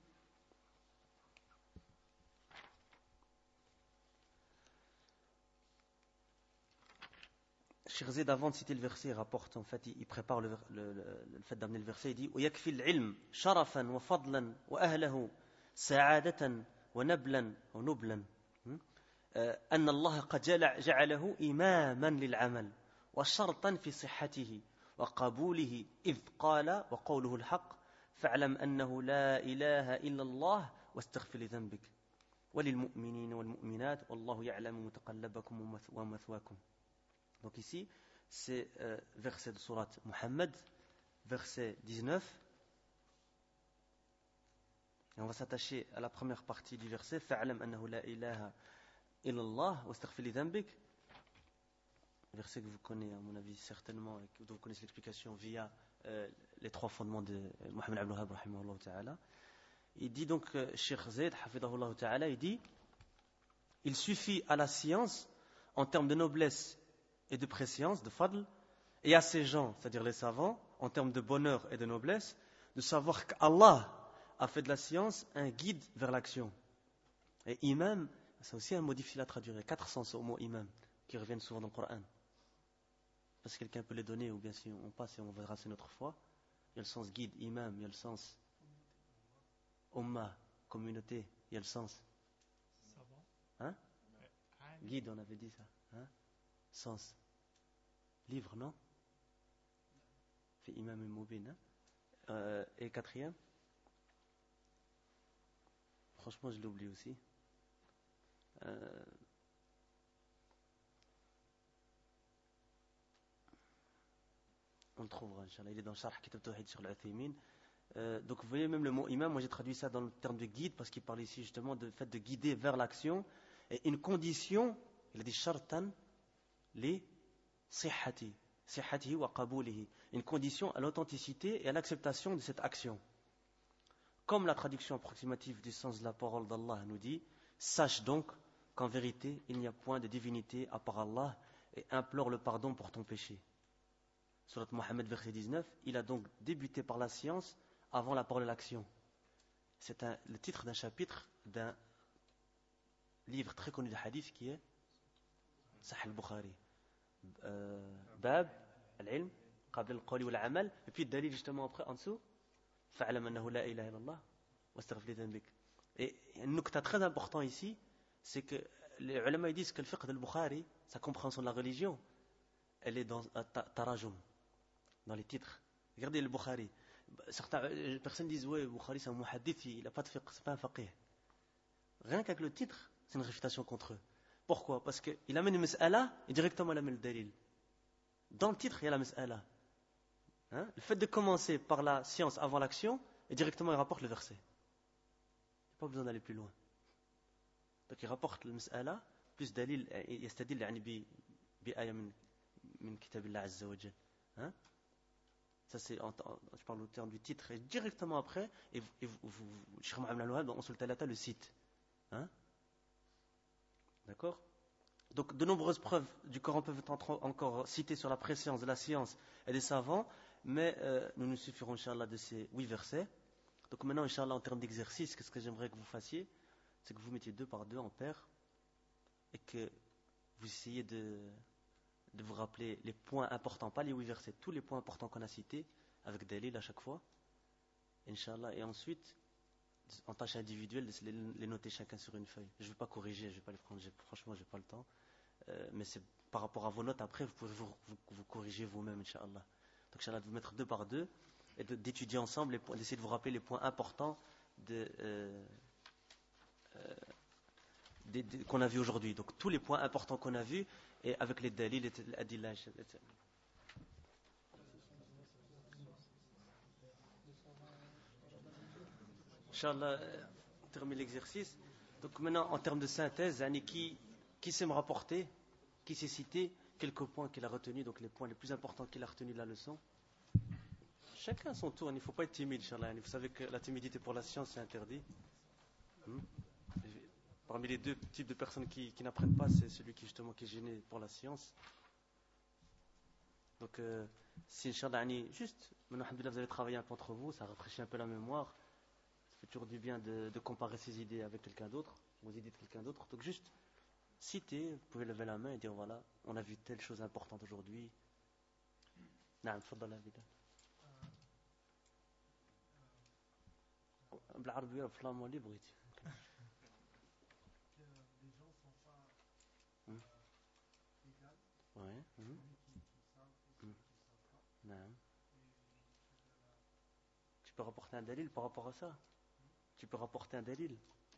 Speaker 1: Cheikh Zayd, avant de citer le verset, il rapporte, en fait, il prépare le fait d'amener le verset, il dit وَيَكْفِي الْعِلْمِ شَرَفًا وَفَضْلًا وَأَهْلَهُ سَعَادَةً وَنَبْلًا وَنُبْلًا أن الله قد جعله إماما للعمل وشرطا في صحته وقبوله إذ قال وقوله الحق فاعلم أنه لا إله إلا الله واستغفر لذنبك وللمؤمنين والمؤمنات والله يعلم متقلبكم ومثواكم. Donc ici, c'est verset de sourate Muhammad, verset 19. Et on va s'attacher à la première partie du verset. فَاعْلَمْ أَنَّهُ لَا إِلَهَ إِلَّا اللَّهُ وَاسْتَغْفِرْ لِذَنبِكَ. Verset que vous connaissez, à mon avis, certainement, et dont vous connaissez l'explication via les trois fondements de Mohamed Abdul Wahhab, rahimahullah ta'ala. Il dit donc, Cheikh Zayd, hafidahullah ta'ala, il dit il suffit à la science, en termes de noblesse et de préscience, de fadl, et à ces gens, c'est-à-dire les savants, en termes de bonheur et de noblesse, de savoir qu'Allah a fait de la science un guide vers l'action. Et imam, c'est aussi un mot difficile à traduire. Il y a 4 sens au mot imam qui reviennent souvent dans le Coran. Parce que quelqu'un peut les donner, ou bien si on passe et on verra c'est notre foi. Il y a le sens guide, imam, il y a le sens umma, communauté, il y a le sens hein? Guide, on avait dit ça. Hein? Sens. Livre, non? Fait imam et moubin. Hein? Et quatrième? Franchement, je l'ai oublié aussi. On le trouvera, Inch'Allah. Il est dans Sharh Kitab Tawhid sur l'Uthaymin. Donc vous voyez même le mot imam, moi j'ai traduit ça dans le terme de guide parce qu'il parle ici justement du fait de guider vers l'action. Et une condition, il a dit shartan li sihhati wa qabulihi. Une condition à l'authenticité et à l'acceptation de cette action. Comme la traduction approximative du sens de la parole d'Allah nous dit, sache donc qu'en vérité il n'y a point de divinité à part Allah et implore le pardon pour ton péché. Surat Muhammad verset 19, il a donc débuté par la science avant la parole et l'action. C'est le titre d'un chapitre d'un livre très connu de hadith qui est Sahih al-Bukhari. Bab al-ilm, qabl al-qawli wal-amal, et puis le dalil justement après en dessous, fa'lam annahu la ilaha illallah wastaghfir li dhanbik. Et un nukta très important ici, c'est que les ulama disent que le fiqh al-Bukhari, sa compréhension de la religion, elle est dans tarajum, dans les titres. Regardez le Bukhari. Certaines personnes disent ouais, Bukhari c'est un muhaddith, il n'a pas de fiqh, c'est pas un faqih. Rien qu'avec le titre, c'est une réfutation contre eux. Pourquoi? Parce qu'il amène une mas'ala et directement il amène le dalil. Dans le titre, il y a la mas'ala. Hein? Le fait de commencer par la science avant l'action, et directement il rapporte le verset. Il n'y a pas besoin d'aller plus loin. Donc il rapporte le mas'ala, plus dalil, yastadil bi aya min kitabillah azza wa jal. Hein? Ça c'est, je parle au terme du titre, et directement après, Cheikh Mohamed Al-Wahhab dans Usul Thalatha le cite. Hein? D'accord? Donc de nombreuses preuves du Coran peuvent être encore citées sur la préscience de la science et des savants, mais nous nous suffirons, Inch'Allah, de ces 8 versets. Donc maintenant, Inch'Allah, en termes d'exercice, qu'est-ce que j'aimerais que vous fassiez? C'est que vous mettiez 2 par 2 en paire et que vous essayez de vous rappeler les points importants, pas les 8 versets, tous les points importants qu'on a cités, avec dalil à chaque fois, Inch'Allah, et ensuite, en tâche individuelle, de les noter chacun sur une feuille. Je ne vais pas corriger, je ne vais pas les prendre, franchement, je n'ai pas le temps. Mais c'est par rapport à vos notes, après, vous pouvez vous corriger vous-même, Inch'Allah. Donc, Inch'Allah, de vous mettre 2 par 2 et d'étudier ensemble, d'essayer de vous rappeler les points importants qu'on a vus aujourd'hui. Donc, tous les points importants qu'on a vus, et avec les dalils, les adillah, etc. Inch'Allah, on termine l'exercice. Donc maintenant, en termes de synthèse, qui sait me rapporter, qui sait citer quelques points qu'il a retenus, donc les points les plus importants qu'il a retenus de la leçon. Chacun à son tour, il ne faut pas être timide, Inch'Allah. Vous savez que la timidité pour la science, c'est interdit. Parmi les 2 types de personnes qui n'apprennent pas, c'est celui qui justement qui est gêné pour la science. Donc, si Inch'Allah, juste, maintenant, alhamdoulilah, vous allez travailler un peu entre vous, ça rafraîchit un peu la mémoire. Ça fait toujours du bien de comparer ses idées avec quelqu'un d'autre, aux idées de quelqu'un d'autre. Donc, juste, citer, vous pouvez lever la main et dire voilà, on a vu telle chose importante aujourd'hui. نعم تفضل يا بلال. بالعربية بالفلامو اللي بغيتي.
Speaker 2: Les gens sont pas égales.
Speaker 1: Ouais.
Speaker 2: Celui qui savent et celui qui ne savent pas.
Speaker 1: نعم.
Speaker 2: Et
Speaker 1: Tu peux rapporter un dalil par rapport à ça? Tu peux rapporter un dalil?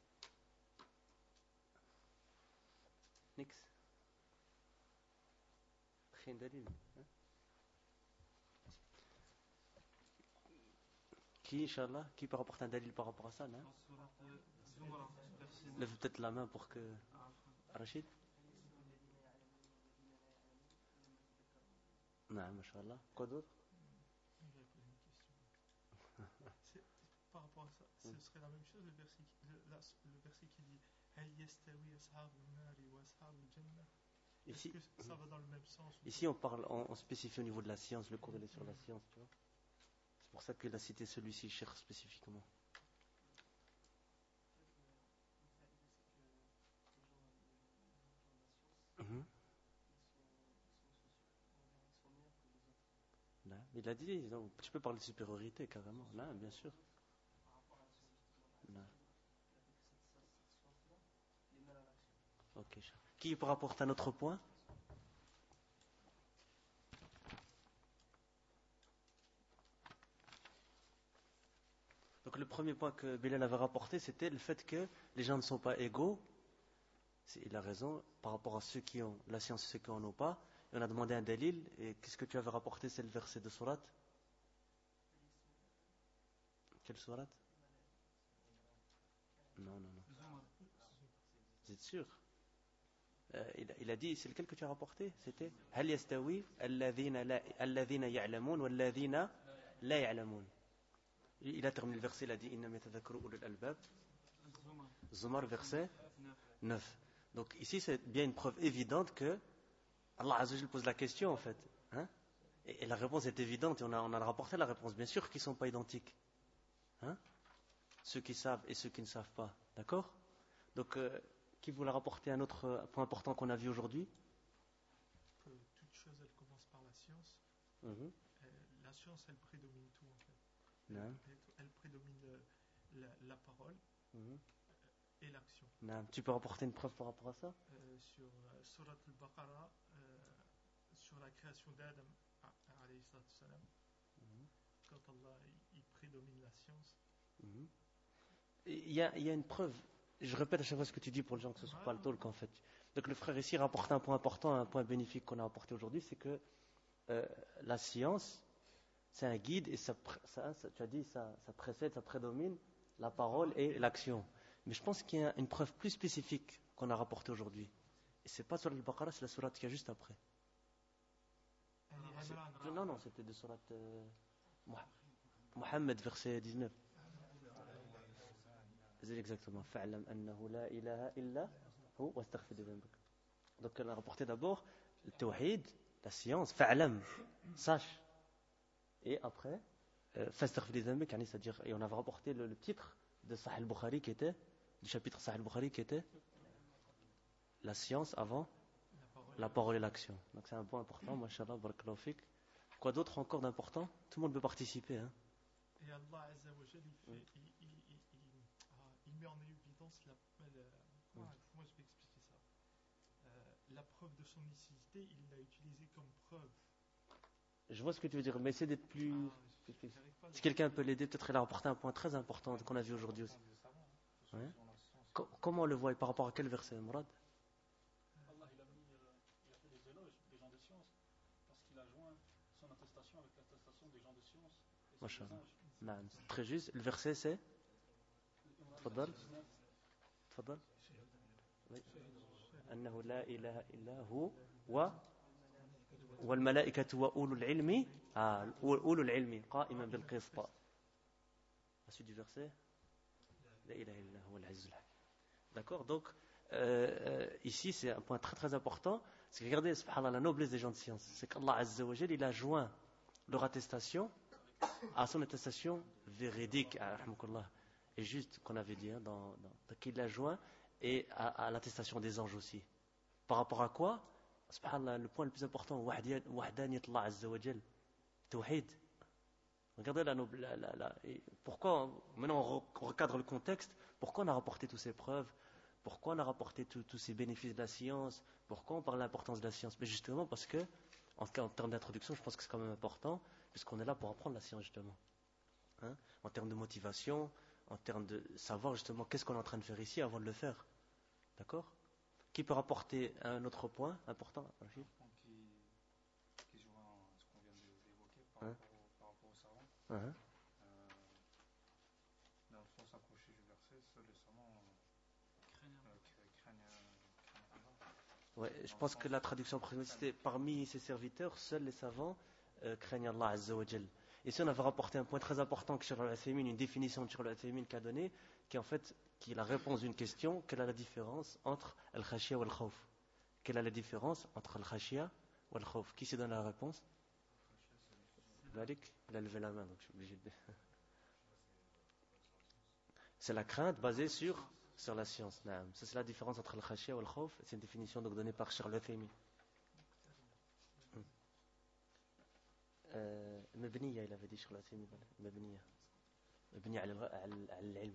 Speaker 1: Nix. Rien dalil. Qui, Inch'Allah, qui peut rapporter un dalil par rapport à ça, non? Lève peut-être la main pour que... Rachid? Non, Inch'Allah. Quoi d'autre?
Speaker 3: C'est, par rapport à ça, ce serait la même chose le verset qui dit هل يستوي أصحاب النار وأصحاب الجنة. Est-ce que ça va dans le même sens?
Speaker 1: Ici, on parle, on spécifie au niveau de la science, le cours il est sur la science, tu vois. C'est pour ça qu'il a cité celui-ci, cher spécifiquement. Là, il a dit, donc, tu peux parler de supériorité carrément, là, bien sûr. Là. Ok, qui peut rapporter un autre point? Donc le premier point que Bilal avait rapporté, c'était le fait que les gens ne sont pas égaux. Il a raison par rapport à ceux qui ont la science et ceux qui n'en ont pas. Et on a demandé un dalil. Et qu'est-ce que tu avais rapporté? C'est le verset de Surat. Quelle Surat? Non. Vous êtes sûr? Il a dit, c'est lequel que tu as rapporté? C'était هل يستوي الذين يعلمون والذين لا يعلمون. Il a terminé le verset, il a dit إنما يتذكر أولو الألباب. Zumar, verset 9. Donc ici, c'est bien une preuve évidente que Allah Azza wa Jalla pose la question en fait. Hein? Et la réponse est évidente et on a rapporté la réponse. Bien sûr qu'ils ne sont pas identiques. Hein? Ceux qui savent et ceux qui ne savent pas. D'accord? Donc, qui voulait rapporter un autre point important qu'on a vu aujourd'hui?
Speaker 3: Que toute chose, elle commence par la science. La science, elle prédomine tout en fait. Elle prédomine la parole et l'action.
Speaker 1: Tu peux rapporter une preuve par rapport à ça?
Speaker 3: Sur Surat al-Baqarah, sur la création d'Adam, alayhi salam, quand Allah il prédomine la science.
Speaker 1: Il y a une preuve. Je répète à chaque fois ce que tu dis pour les gens que ce ne soit pas le talk en fait. Donc le frère ici rapporte un point important, un point bénéfique qu'on a apporté aujourd'hui, c'est que la science, c'est un guide et ça, tu as dit, ça précède, ça prédomine la parole et l'action. Mais je pense qu'il y a une preuve plus spécifique qu'on a rapportée aujourd'hui. Et c'est pas sur al-Baqarah, c'est la sourate qu'il y a juste après. Non, c'était de sourate Mohammed, verset 19. C'est exactement. Fa'lam annahu la ilaha illa hu wastaghfir li dhanbik. Donc on a rapporté d'abord le tawhid, la science, fa'lam, sache. Et après, fastaghfir li dhanbik, c'est-à-dire, et on avait rapporté le titre de Sahih al-Bukhari qui était, du chapitre Sahih al-Bukhari qui était la science avant la parole et l'action. Donc c'est un point important, mashallah, barakallahu fik. Quoi d'autre encore d'important? Tout le monde peut participer. Hein?
Speaker 3: Et Allah Azza wa Jal, il met en évidence comment je vais expliquer ça? La preuve de son unicité, il l'a utilisée comme preuve.
Speaker 1: Je vois ce que tu veux dire, mais essaie d'être plus... Si quelqu'un peut l'aider, peut-être il a rapporté un point très important qu'on a vu aujourd'hui aussi. Ouais. Comment on le voit et par rapport à quel verset, Mourad?
Speaker 4: Allah, il a fait des éloges des gens de science parce qu'il a joint son attestation avec l'attestation des gens de science.
Speaker 1: Non, très juste. Le verset c'est تفضل تفضل أنه لا إله إلا هو والملائكة وأولو العلم أولو العلم قائما بالقسط. La suite du verset لا إله إلا هو العزيز الحكيم. D'accord, donc ici c'est un point très très important, c'est que regardez subhanallah, la noblesse des gens de science, c'est qu'Allah Azza wa Jal il a joint leur attestation à son attestation véridique et juste qu'on avait dit qu'il l'a joint et à l'attestation des anges aussi. Par rapport à quoi? Subhanallah, le point le plus important, wahdaniyat Allah Azza wa Jal, tawhid. Regardez pourquoi, maintenant on recadre le contexte, pourquoi on a rapporté toutes ces preuves, pourquoi on a rapporté tous ces bénéfices de la science, pourquoi on parle de l'importance de la science? Mais justement parce que, en termes d'introduction, je pense que c'est quand même important, puisqu'on est là pour apprendre la science justement. Hein? En termes de motivation, en termes de savoir justement qu'est-ce qu'on est en train de faire ici avant de le faire. D'accord? Qui peut rapporter un autre point important?
Speaker 2: Un point qui joint à ce qu'on vient d'évoquer par rapport aux savants. Dans le sens approché du verset, seuls les savants craignent Allah.
Speaker 1: Ouais, je pense que la traduction précédente c'était parmi ses serviteurs, seuls les savants craignent Allah Azza wa Jal. Et si on avait rapporté un point très important que Cheikh Al-Uthaymin, une définition que Cheikh Al-Uthaymin qu'a donnée, qui est en fait qui est la réponse d'une question, quelle est la différence entre Al-Khashia ou Al-Khawf? Quelle est la différence entre Al-Khashia ou Al-Khawf? Qui s'est donné la réponse? Malik, il a levé la main, donc je suis obligé de... C'est la crainte basée sur la science. Ça, c'est la différence entre Al-Khashia ou Al-Khawf. C'est une définition donc donnée par Cheikh Al-Uthaymin. Mabniya, il avait dit Cheikh Al-Uthaymin. Mabniya. Mabniya al-ilm.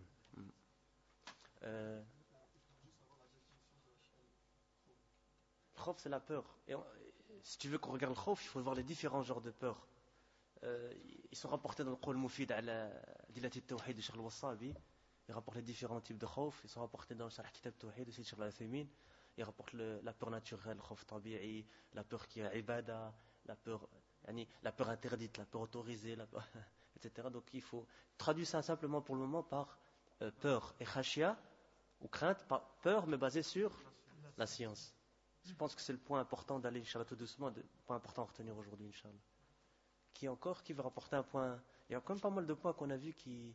Speaker 1: Khawf, c'est la peur. Et si tu veux qu'on regarde le khawf, il faut voir les différents genres de peur. Ils sont rapportés dans le Qawl Mufid ala Dilati Tawhid de Cheikh Al-Wassabi. Il rapporte les différents types de khawf. Ils sont rapportés dans le Sharh Kitab Tawhid de Cheikh Al-Uthaymin. Il rapporte la peur naturelle, khawf tabi'i, la peur qui est ibada, la peur interdite, la peur autorisée, etc. Donc il faut traduire ça simplement pour le moment par peur et khashia, ou crainte, peur mais basée sur la science. Je pense que c'est le point important d'aller, Inch'Allah, tout doucement, le point important à retenir aujourd'hui, Inch'Allah. Qui veut rapporter un point? Il y a quand même pas mal de points qu'on a vus qui...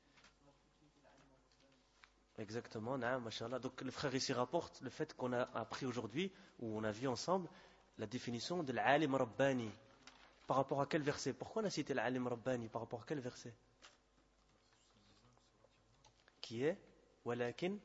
Speaker 1: Exactement, mashallah. Donc le frère ici rapporte le fait qu'on a appris aujourd'hui, ou on a vu ensemble, la définition de l'alim rabbani. Par rapport à quel verset? Pourquoi on a cité l'alim rabbani? Par rapport à quel verset? Qui est walakin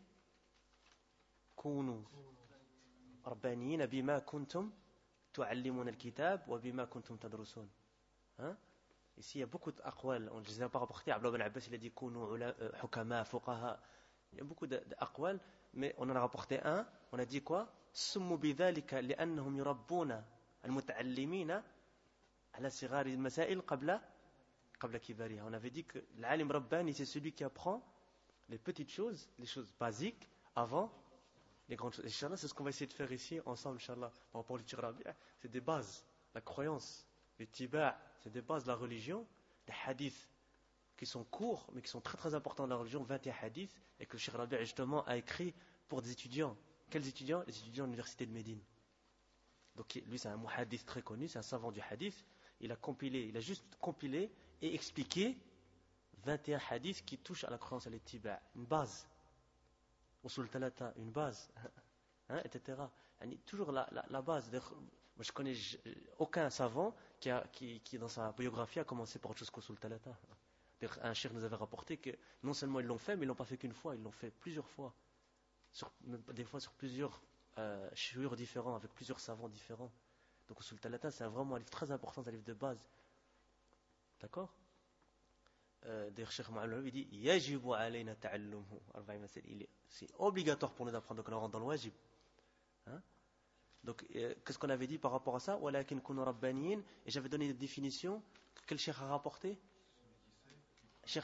Speaker 1: kunu rabbaniyina bima kuntum tu'allimuna al-kitab wa bima kuntum tadrusun. Ici il y a beaucoup d'aqwal. On ne les a pas rapportés. Abdullah ibn Abbas il a dit kunu hukama fuqaha. Il y a beaucoup d'aqwal, mais on en a rapporté un. On a dit quoi? Summu bidhalika li'annahum yurabbuna al-muta'allimina ala sighari al-masail qabla kibariha. On avait dit que l'alim rabbani c'est celui qui apprend les petites choses, les choses basiques avant les grandes choses. Inch'Allah, c'est ce qu'on va essayer de faire ici ensemble, Inch'Allah. Par rapport au tir Rabi', c'est des bases, la croyance, le tiba', c'est des bases de la religion, des hadiths qui sont courts, mais qui sont très très importants dans la religion, 21 hadiths, et que le Cheikh Rabi' justement a écrit pour des étudiants. Quels étudiants? Les étudiants de l'université de Médine. Donc lui c'est un muhaddith très connu, c'est un savant du hadith. Il a juste compilé et expliqué 21 hadiths qui touchent à la croyance à l'ittiba', une base. Usul Talata, une base, etc. Toujours la base. Moi, je connais aucun savant qui dans sa biographie a commencé par autre chose qu'Usul Talata. Un cheikh nous avait rapporté que non seulement ils l'ont fait, mais ils ne l'ont pas fait qu'une fois, ils l'ont fait plusieurs fois. Des fois sur plusieurs shiur différents, avec plusieurs savants différents. Donc Usul Talata, c'est vraiment un livre très important, c'est un livre de base. D'accord? D'ailleurs, Cheikh Ma'aloui il dit Yajibu alayna ta'allumhu. C'est obligatoire pour nous d'apprendre, donc on rentre dans le wajib. Donc, qu'est-ce qu'on avait dit par rapport à ça? Walakin kunu rabbaniyin. Et j'avais donné une définition. Quel cheikh a rapporté? Cheikh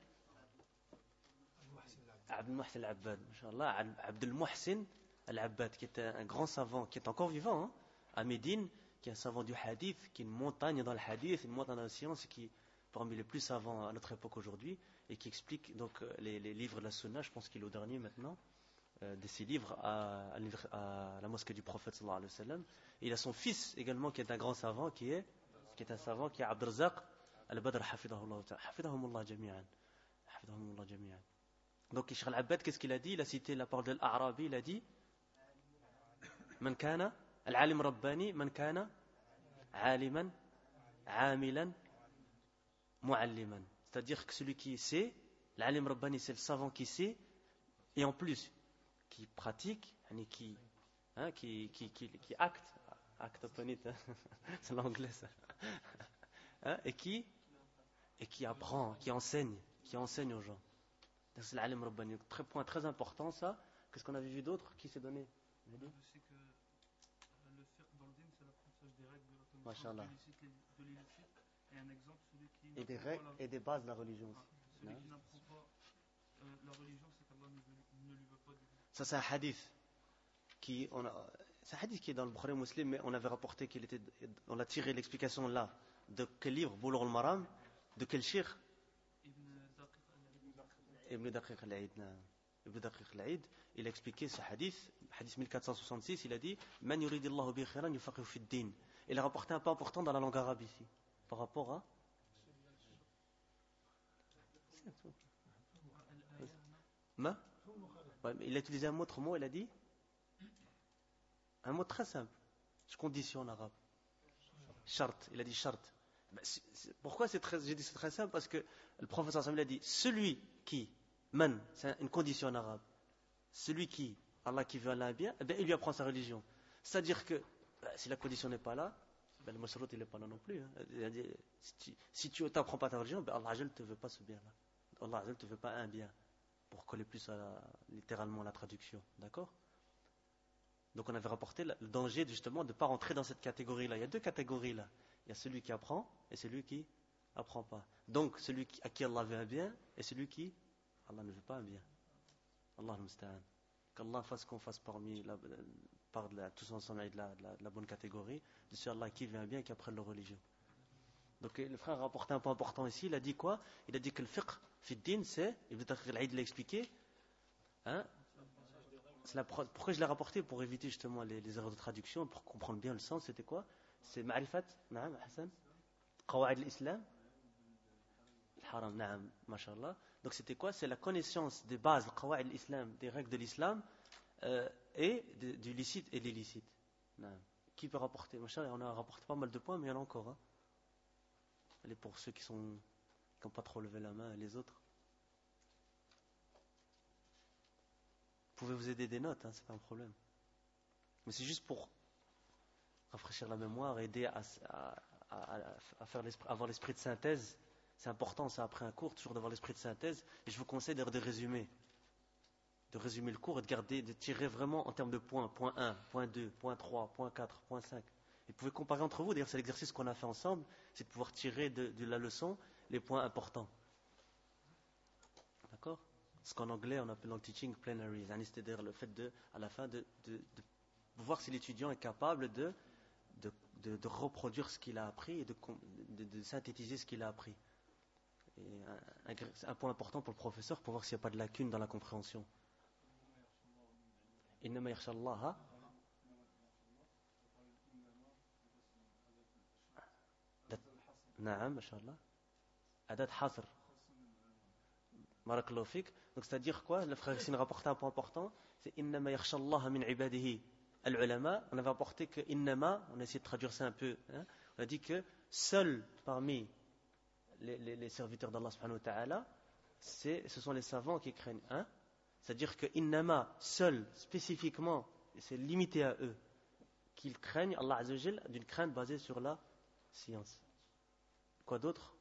Speaker 1: Abdul Muhsin al-Abbad. Abdul Muhsin al-Abbad, qui est un grand savant, qui est encore vivant, à Médine, qui est un savant du hadith, qui est une montagne dans le hadith, une montagne dans la science, qui parmi les plus savants à notre époque aujourd'hui, et qui explique donc les livres de la Sunna. Je pense qu'il est au dernier maintenant de ces livres à la mosquée du prophète sallallahu alayhi wa sallam. Et il a son fils également qui est un grand savant, qui est Abd Razak al-Badr hafidahumullah jami'an. Donc Cheikh Al-Abbad, qu'est-ce qu'il a dit? Il a cité la parole de l'Arabi, il a dit Man kana al-alim rabbani, man kana aliman amilan mu'alliman. C'est-à-dire que celui qui sait, l'alim rabbani c'est le savant qui sait, et en plus qui pratique, qui hein, qui acte upon it, hein. C'est l'anglais ça, hein, et qui apprend, qui enseigne aux gens. C'est l'alim rabbani. Point très important ça. Qu'est-ce qu'on avait vu d'autre? Qui s'est donné?
Speaker 5: Je sais que le fiqh dans le din, c'est l'apprentissage des règles de la connaissance
Speaker 1: Mashallah.
Speaker 5: de l'illicite. Et un exemple, celui qui
Speaker 1: Et des règles et des bases de la religion aussi.
Speaker 5: Celui qui n'apprend pas la religion, c'est qu'Allah ne lui veut pas du bien.
Speaker 1: Ça, c'est un hadith c'est un hadith qui est dans le Bukhari Muslim, mais on avait rapporté on a tiré l'explication là. De quel livre? Bulugh al-Maram. De quel cheikh? Ibn Daqiq al-Aid. Ibn Daqiq al-Aid, il a expliqué ce hadith 1466, il a dit Man yuridillahu bi khairan yufaqihu fi ad-din. Il a rapporté un peu important dans la langue arabe ici, par rapport à il a utilisé un autre mot, il a dit un mot très simple. Je conditionne en arabe. Shart, il a dit shart. Pourquoi j'ai dit c'est très simple? Parce que le professeur il a dit celui qui, man, c'est une condition en arabe. Celui qui, Allah qui veut Allah bien, eh bien, il lui apprend sa religion. C'est-à-dire que si la condition n'est pas là, le masrout il n'est pas là non plus. Hein. Il a dit, si tu n'apprends pas ta religion, ben Allah ne te veut pas ce bien-là. Allah ne te veut pas un bien. Pour coller plus littéralement à la traduction. D'accord? Donc on avait rapporté le danger justement de ne pas rentrer dans cette catégorie-là. Il y a deux catégories là. Il y a celui qui apprend et celui qui apprend pas. Donc celui à qui Allah veut un bien et celui qui Allah ne veut pas un bien. Allah al-Musta'an. Qu'Allah fasse qu'on fasse tous ensemble de la bonne catégorie, de ceux Allah qui veut un bien et qui apprennent leur religion. Donc le frère a rapporté un point important ici. Il a dit quoi? Il a dit que le fiqh fi din, c'est, Ibn Daqiq al-Aid l'a expliqué, hein, pourquoi je l'ai rapporté? Pour éviter justement les erreurs de traduction, pour comprendre bien le sens. C'était quoi? C'est ma'rifat, na'am, Hassan, qawa'id al-Islam, al-haram, na'am, mashallah. Donc c'était quoi? C'est la connaissance des bases, qawa'id al-Islam, des règles de l'islam, et du licite et de l'illicite. Na'am. Qui peut rapporter? Mashallah, on a rapporté pas mal de points, mais il y en a encore. Hein. Allez, pour ceux qui n'ont pas trop levé la main, les autres. Vous pouvez vous aider des notes, hein, c'est pas un problème. Mais c'est juste pour rafraîchir la mémoire, aider à avoir l'esprit de synthèse. C'est important, ça, après un cours, toujours d'avoir l'esprit de synthèse. Et je vous conseille de résumer. De résumer le cours et de tirer vraiment en termes de points. Point 1, point 2, point 3, point 4, point 5. Et vous pouvez comparer entre vous, d'ailleurs c'est l'exercice qu'on a fait ensemble, c'est de pouvoir tirer de la leçon les points importants. D'accord? Ce qu'en anglais on appelle dans le teaching plenaries, c'est-à-dire le fait à la fin de voir si l'étudiant est capable de reproduire ce qu'il a appris et de synthétiser ce qu'il a appris. Et un point important pour le professeur pour voir s'il n'y a pas de lacune dans la compréhension. Innama yakhsha Allah. Naam, mashallah. Adat hasr. Barakallahu fik. Donc c'est-à-dire quoi? Le frère ici nous rapporte un point important. C'est innama yakhsha Allah min ibadihi al-ulama. On avait apporté que innama, on a essayé de traduire ça un peu. Hein? On a dit que seuls parmi les serviteurs d'Allah subhanahu wa ta'ala, ce sont les savants qui craignent. Hein? C'est-à-dire que innama, seul, spécifiquement, c'est limité à eux, qu'ils craignent Allah azza wa jal d'une crainte basée sur la science. Quoi d'autre?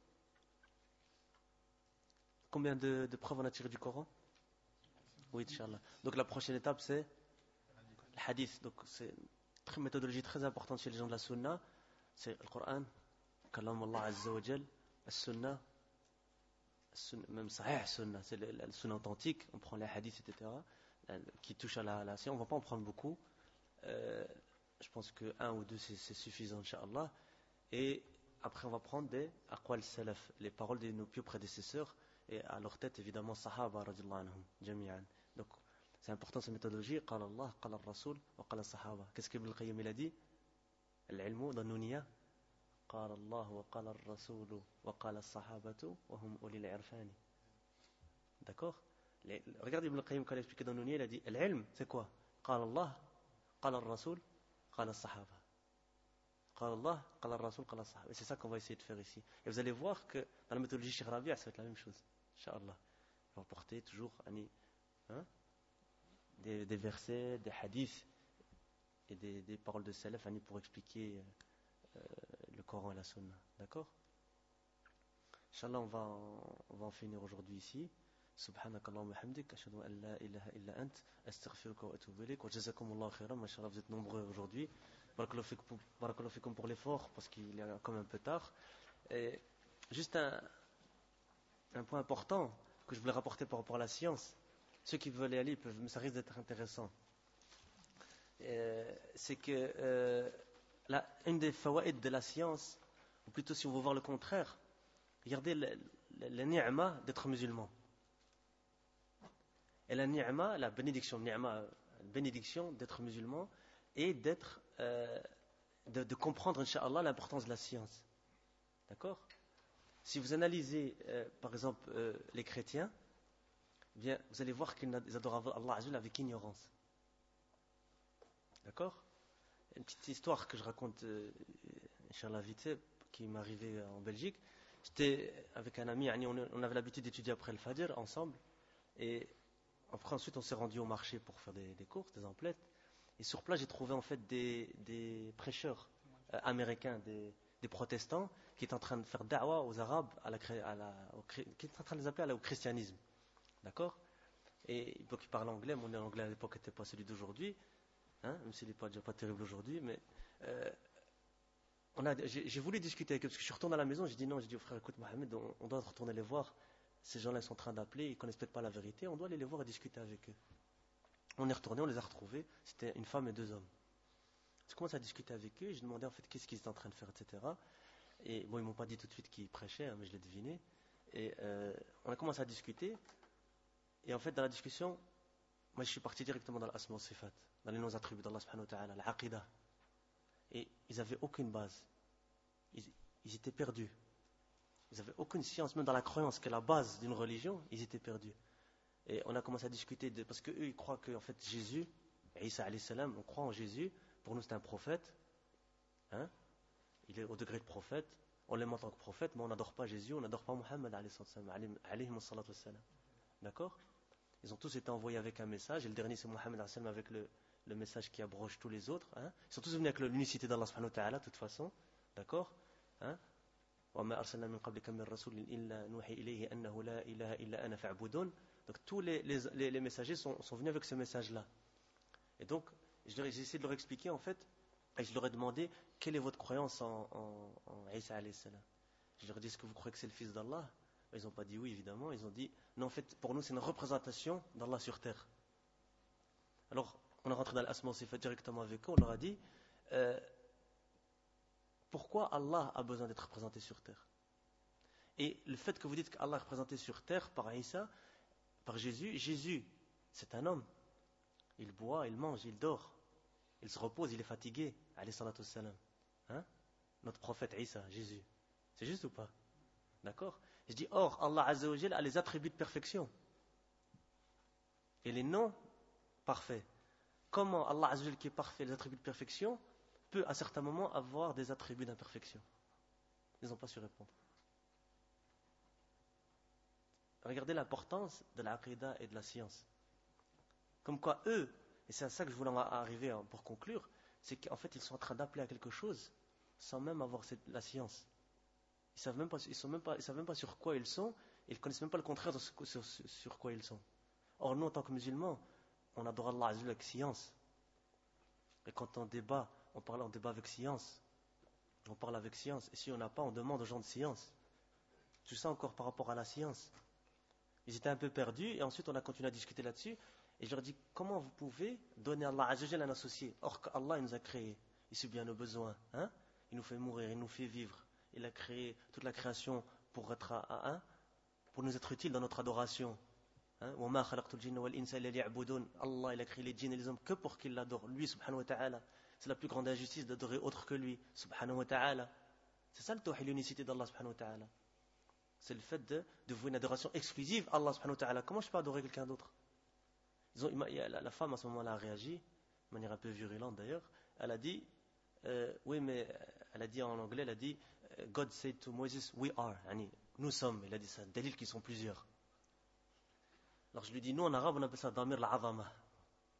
Speaker 1: Combien de preuves on a tiré du Coran? Oui, Inch'Allah. Donc la prochaine étape c'est le hadith. Donc c'est une méthodologie très importante chez les gens de la sunna. C'est le Coran, Kalam Allah azza wa jal, la sunna, même sahih sunna, c'est le sunna authentique. On prend les hadiths, etc. Qui touchent à la science. On ne va pas en prendre beaucoup. Je pense que un ou deux c'est suffisant, Inch'Allah. Et après on va prendre des aqwal salaf, les paroles de nos pieux prédécesseurs. Et à leur tête, évidemment, Sahaba, radiallahu anhum, jami'an. Donc, c'est important cette méthodologie. Qala Allah, qala al-Rasul, wa qala al-Sahaba. Qu'est-ce qu'Ibn al-Qayyim il a dit? Al-ilmu, dans Nounia. Qala Allah, wa qala al-Rasul, wa qala al-Sahabatu, wa hum uli al-irfani. D'accord? Regardez Ibn al-Qayyim quand il a expliqué dans Nounia, il a dit, al-ilm, c'est quoi? Qala Allah, qala al-Rasul, qala al-Sahaba. Qala Allah, qala al-Rasul, qala al-Sahaba. Et c'est ça qu'on va essayer de faire ici. Et vous allez voir que dans la méthodologie Cheikh Rabi', ça va être la même chose. Inch'Allah. On va porter toujours des versets, des hadiths et des paroles de Salaf pour expliquer le Coran et la Sunna. D'accord? Inch'Allah, on va en finir aujourd'hui ici. سبحانك اللهم وبحمدك أشهد أن لا إله إلا أنت أستغفرك وأتوب إليك وجزاكم الله خيرا. Machallah, vous êtes nombreux aujourd'hui. Barakallahu fikum pour l'effort parce qu'il est quand même un peu tard. Et juste un point important que je voulais rapporter par rapport à la science. Ceux qui veulent y aller peuvent, mais ça risque d'être intéressant. C'est que une des fawaïd de la science, ou plutôt si on veut voir le contraire, regardez la ni'ma d'être musulman. Et la ni'ma, la bénédiction d'être musulman et de comprendre, incha'Allah, l'importance de la science. D'accord? Si vous analysez, par exemple, les chrétiens, bien, vous allez voir qu'ils adorent Allah Azza avec ignorance. D'accord? Une petite histoire que je raconte, Inch'Allah, vite fait, qui m'est arrivée en Belgique. J'étais avec un ami, on avait l'habitude d'étudier après le Fajr ensemble. Et après, ensuite, on s'est rendu au marché pour faire des courses, des emplettes. Et sur place, j'ai trouvé en fait des prêcheurs américains, des protestants, qui étaient en train de faire da'wa aux Arabes, qui étaient en train de les appeler au christianisme. D'accord? Et donc, ils parlent anglais. Mon anglais à l'époque n'était pas celui d'aujourd'hui, même s'il n'est déjà pas terrible aujourd'hui. Mais j'ai voulu discuter avec eux, parce que je suis retourné à la maison. J'ai dit au frère, écoute, Mohamed, on doit retourner les voir. Ces gens-là sont en train d'appeler, ils ne connaissent peut-être pas la vérité, on doit aller les voir et discuter avec eux. On est retourné, on les a retrouvés, c'était une femme et 2 hommes. Je commence à discuter avec eux, je demandais en fait qu'est-ce qu'ils étaient en train de faire, etc. Et bon, ils ne m'ont pas dit tout de suite qu'ils prêchaient, mais je l'ai deviné. Et on a commencé à discuter, et en fait dans la discussion, moi je suis parti directement dans l'asma wa sifat, dans les noms attributs d'Allah subhanahu wa ta'ala, l'aqidah. Et ils n'avaient aucune base, ils étaient perdus. Ils n'avaient aucune science, même dans la croyance qui est la base d'une religion, ils étaient perdus. Et on a commencé à discuter, parce qu'eux, ils croient que en fait, Jésus, Isa alayhi salam, on croit en Jésus, pour nous c'est un prophète, il est au degré de prophète, on l'aime en tant que prophète, mais on n'adore pas Jésus, on n'adore pas Muhammad alayhi salam. D'accord? Ils ont tous été envoyés avec un message, et le dernier c'est Muhammad alayhi salam avec le message qui abroge tous les autres. Ils sont tous venus avec l'unicité d'Allah subhanahu wa ta'ala, de toute façon. D'accord? وما أرسلنا من قبلك من رسول إلا نوحي إليه أنه لا إله إلا أنا فاعبدون. Donc tous les messagers sont venus avec ce message-là. Et donc j'ai essayé de leur expliquer en fait, et je leur ai demandé quelle est votre croyance en Isa alayhi salam. Je leur ai dit, est-ce que vous croyez que c'est le fils d'Allah? Ils n'ont pas dit oui évidemment, ils ont dit non, en fait pour nous c'est une représentation d'Allah sur terre. Alors on est rentré dans l'asma wa sifat directement avec eux, on leur a dit pourquoi Allah a besoin d'être représenté sur terre? Et le fait que vous dites qu'Allah est représenté sur terre par Isa, par Jésus, c'est un homme. Il boit, il mange, il dort, il se repose, il est fatigué. Alayhi salatu wassalam. Notre prophète Isa, Jésus. C'est juste ou pas? D'accord? Je dis, or, Allah Azza wa Jalla a les attributs de perfection. Et les noms parfaits. Comment Allah Azza wa Jalla qui est parfait, les attributs de perfection, peut à certains moments avoir des attributs d'imperfection? Ils n'ont pas su répondre. Regardez l'importance de l'aqidah et de la science. Comme quoi eux, et c'est à ça que je voulais arriver pour conclure, c'est qu'en fait ils sont en train d'appeler à quelque chose sans même avoir la science. Ils savent même pas sur quoi ils sont, et ils connaissent même pas le contraire de sur quoi ils sont. Or nous en tant que musulmans, on adore Allah Azza avec science. Et quand on débat, on débat avec science. On parle avec science. Et si on n'a pas, on demande aux gens de science. Tout ça encore par rapport à la science. Ils étaient un peu perdus et ensuite on a continué à discuter là-dessus. Et je leur dis, comment vous pouvez donner à Allah Azza wa Jalla un associé? Or qu'Allah nous a créés, il subit à nos besoins. Il nous fait mourir, il nous fait vivre. Il a créé toute la création pour nous être utile dans notre adoration. Allah il a créé les djinns et les hommes que pour qu'ils l'adorent. Lui, subhanahu wa ta'ala. C'est la plus grande injustice d'adorer autre que lui, subhanahu wa ta'ala. C'est ça le tawhid, l'unicité d'Allah subhanahu wa ta'ala. C'est le fait de vouer une adoration exclusive à Allah subhanahu wa ta'ala. Comment je peux adorer quelqu'un d'autre? La femme à ce moment-là a réagi, de manière un peu virulente d'ailleurs. Elle a dit, oui mais, elle a dit en anglais, elle a dit, God said to Moses, we are, nous sommes. Elle a dit ça, dalil qui sont plusieurs. Alors je lui dis, nous en arabe on appelle ça damir al-azama.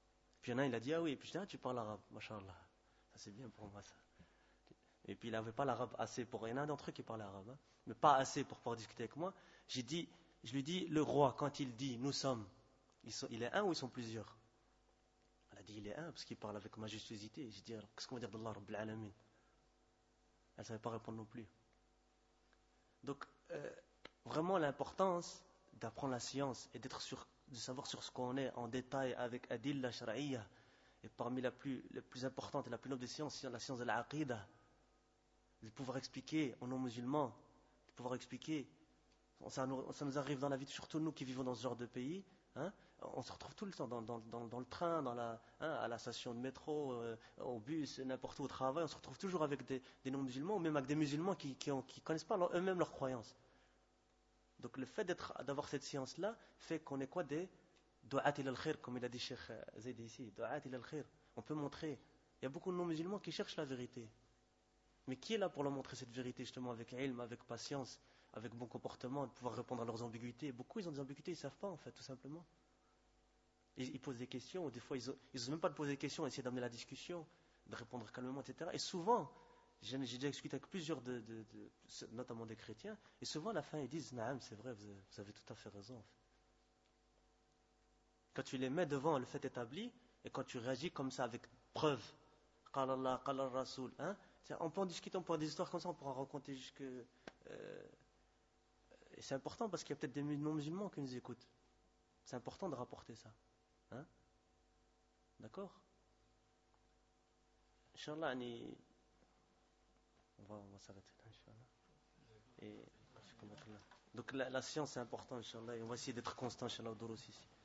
Speaker 1: Puis il y en a un, il a dit, ah oui, et puis je dis, ah, tu parles arabe, mashallah. Ça c'est bien pour moi ça. Et puis il n'avait pas l'arabe assez pour. Il y en a un d'entre eux qui parlait arabe, hein, mais pas assez pour pouvoir discuter avec moi. Je lui dis, le roi, quand il dit nous sommes, il est un ou ils sont plusieurs? Elle a dit il est un, parce qu'il parle avec majestuosité. J'ai dit, alors qu'est-ce qu'on va dire d'Allah Rabbil Alamin? Elle ne savait pas répondre non plus. Donc, vraiment l'importance d'apprendre la science et de savoir sur ce qu'on est en détail avec Adilla Shar'iyya. Et parmi la plus importante et la plus noble des sciences, la science de l'Aqidah. De pouvoir expliquer aux non-musulmans, de pouvoir expliquer. Ça nous arrive dans la vie, surtout nous qui vivons dans ce genre de pays. Hein, on se retrouve tout le temps dans le train, à la station de métro, au bus, n'importe où au travail. On se retrouve toujours avec des non-musulmans, ou même avec des musulmans qui ne connaissent pas eux-mêmes leurs croyances. Donc le fait d'avoir cette science-là fait qu'on est quoi? Des du'at ila al-khir, comme il a dit Cheikh Zayd ici. Du'at ila al-khir. On peut montrer. Il y a beaucoup de non-musulmans qui cherchent la vérité. Mais qui est là pour leur montrer cette vérité, justement, avec ilm, avec patience, avec bon comportement, de pouvoir répondre à leurs ambiguïtés? Beaucoup, ils ont des ambiguïtés, ils ne savent pas, en fait, tout simplement. Ils posent des questions, ou des fois, ils n'osent même pas de poser des questions, essayer d'amener la discussion, de répondre calmement, etc. Et souvent, j'ai déjà discuté avec plusieurs, notamment des chrétiens, et souvent, à la fin, ils disent, Naam, c'est vrai, vous avez tout à fait raison, en fait. Quand tu les mets devant le fait établi, et quand tu réagis comme ça, avec preuve, Qala Allah, Qala Rasoul, hein, on peut en discuter, on peut avoir des histoires comme ça, on pourra raconter jusque. Et c'est important parce qu'il y a peut-être des non-musulmans qui nous écoutent. C'est important de rapporter ça. Hein? D'accord? Inch'Allah, on va s'arrêter là, Inch'Allah. Donc la science c'est important, Inch'Allah, et on va essayer d'être constant, Inch'Allah, au Doros ici.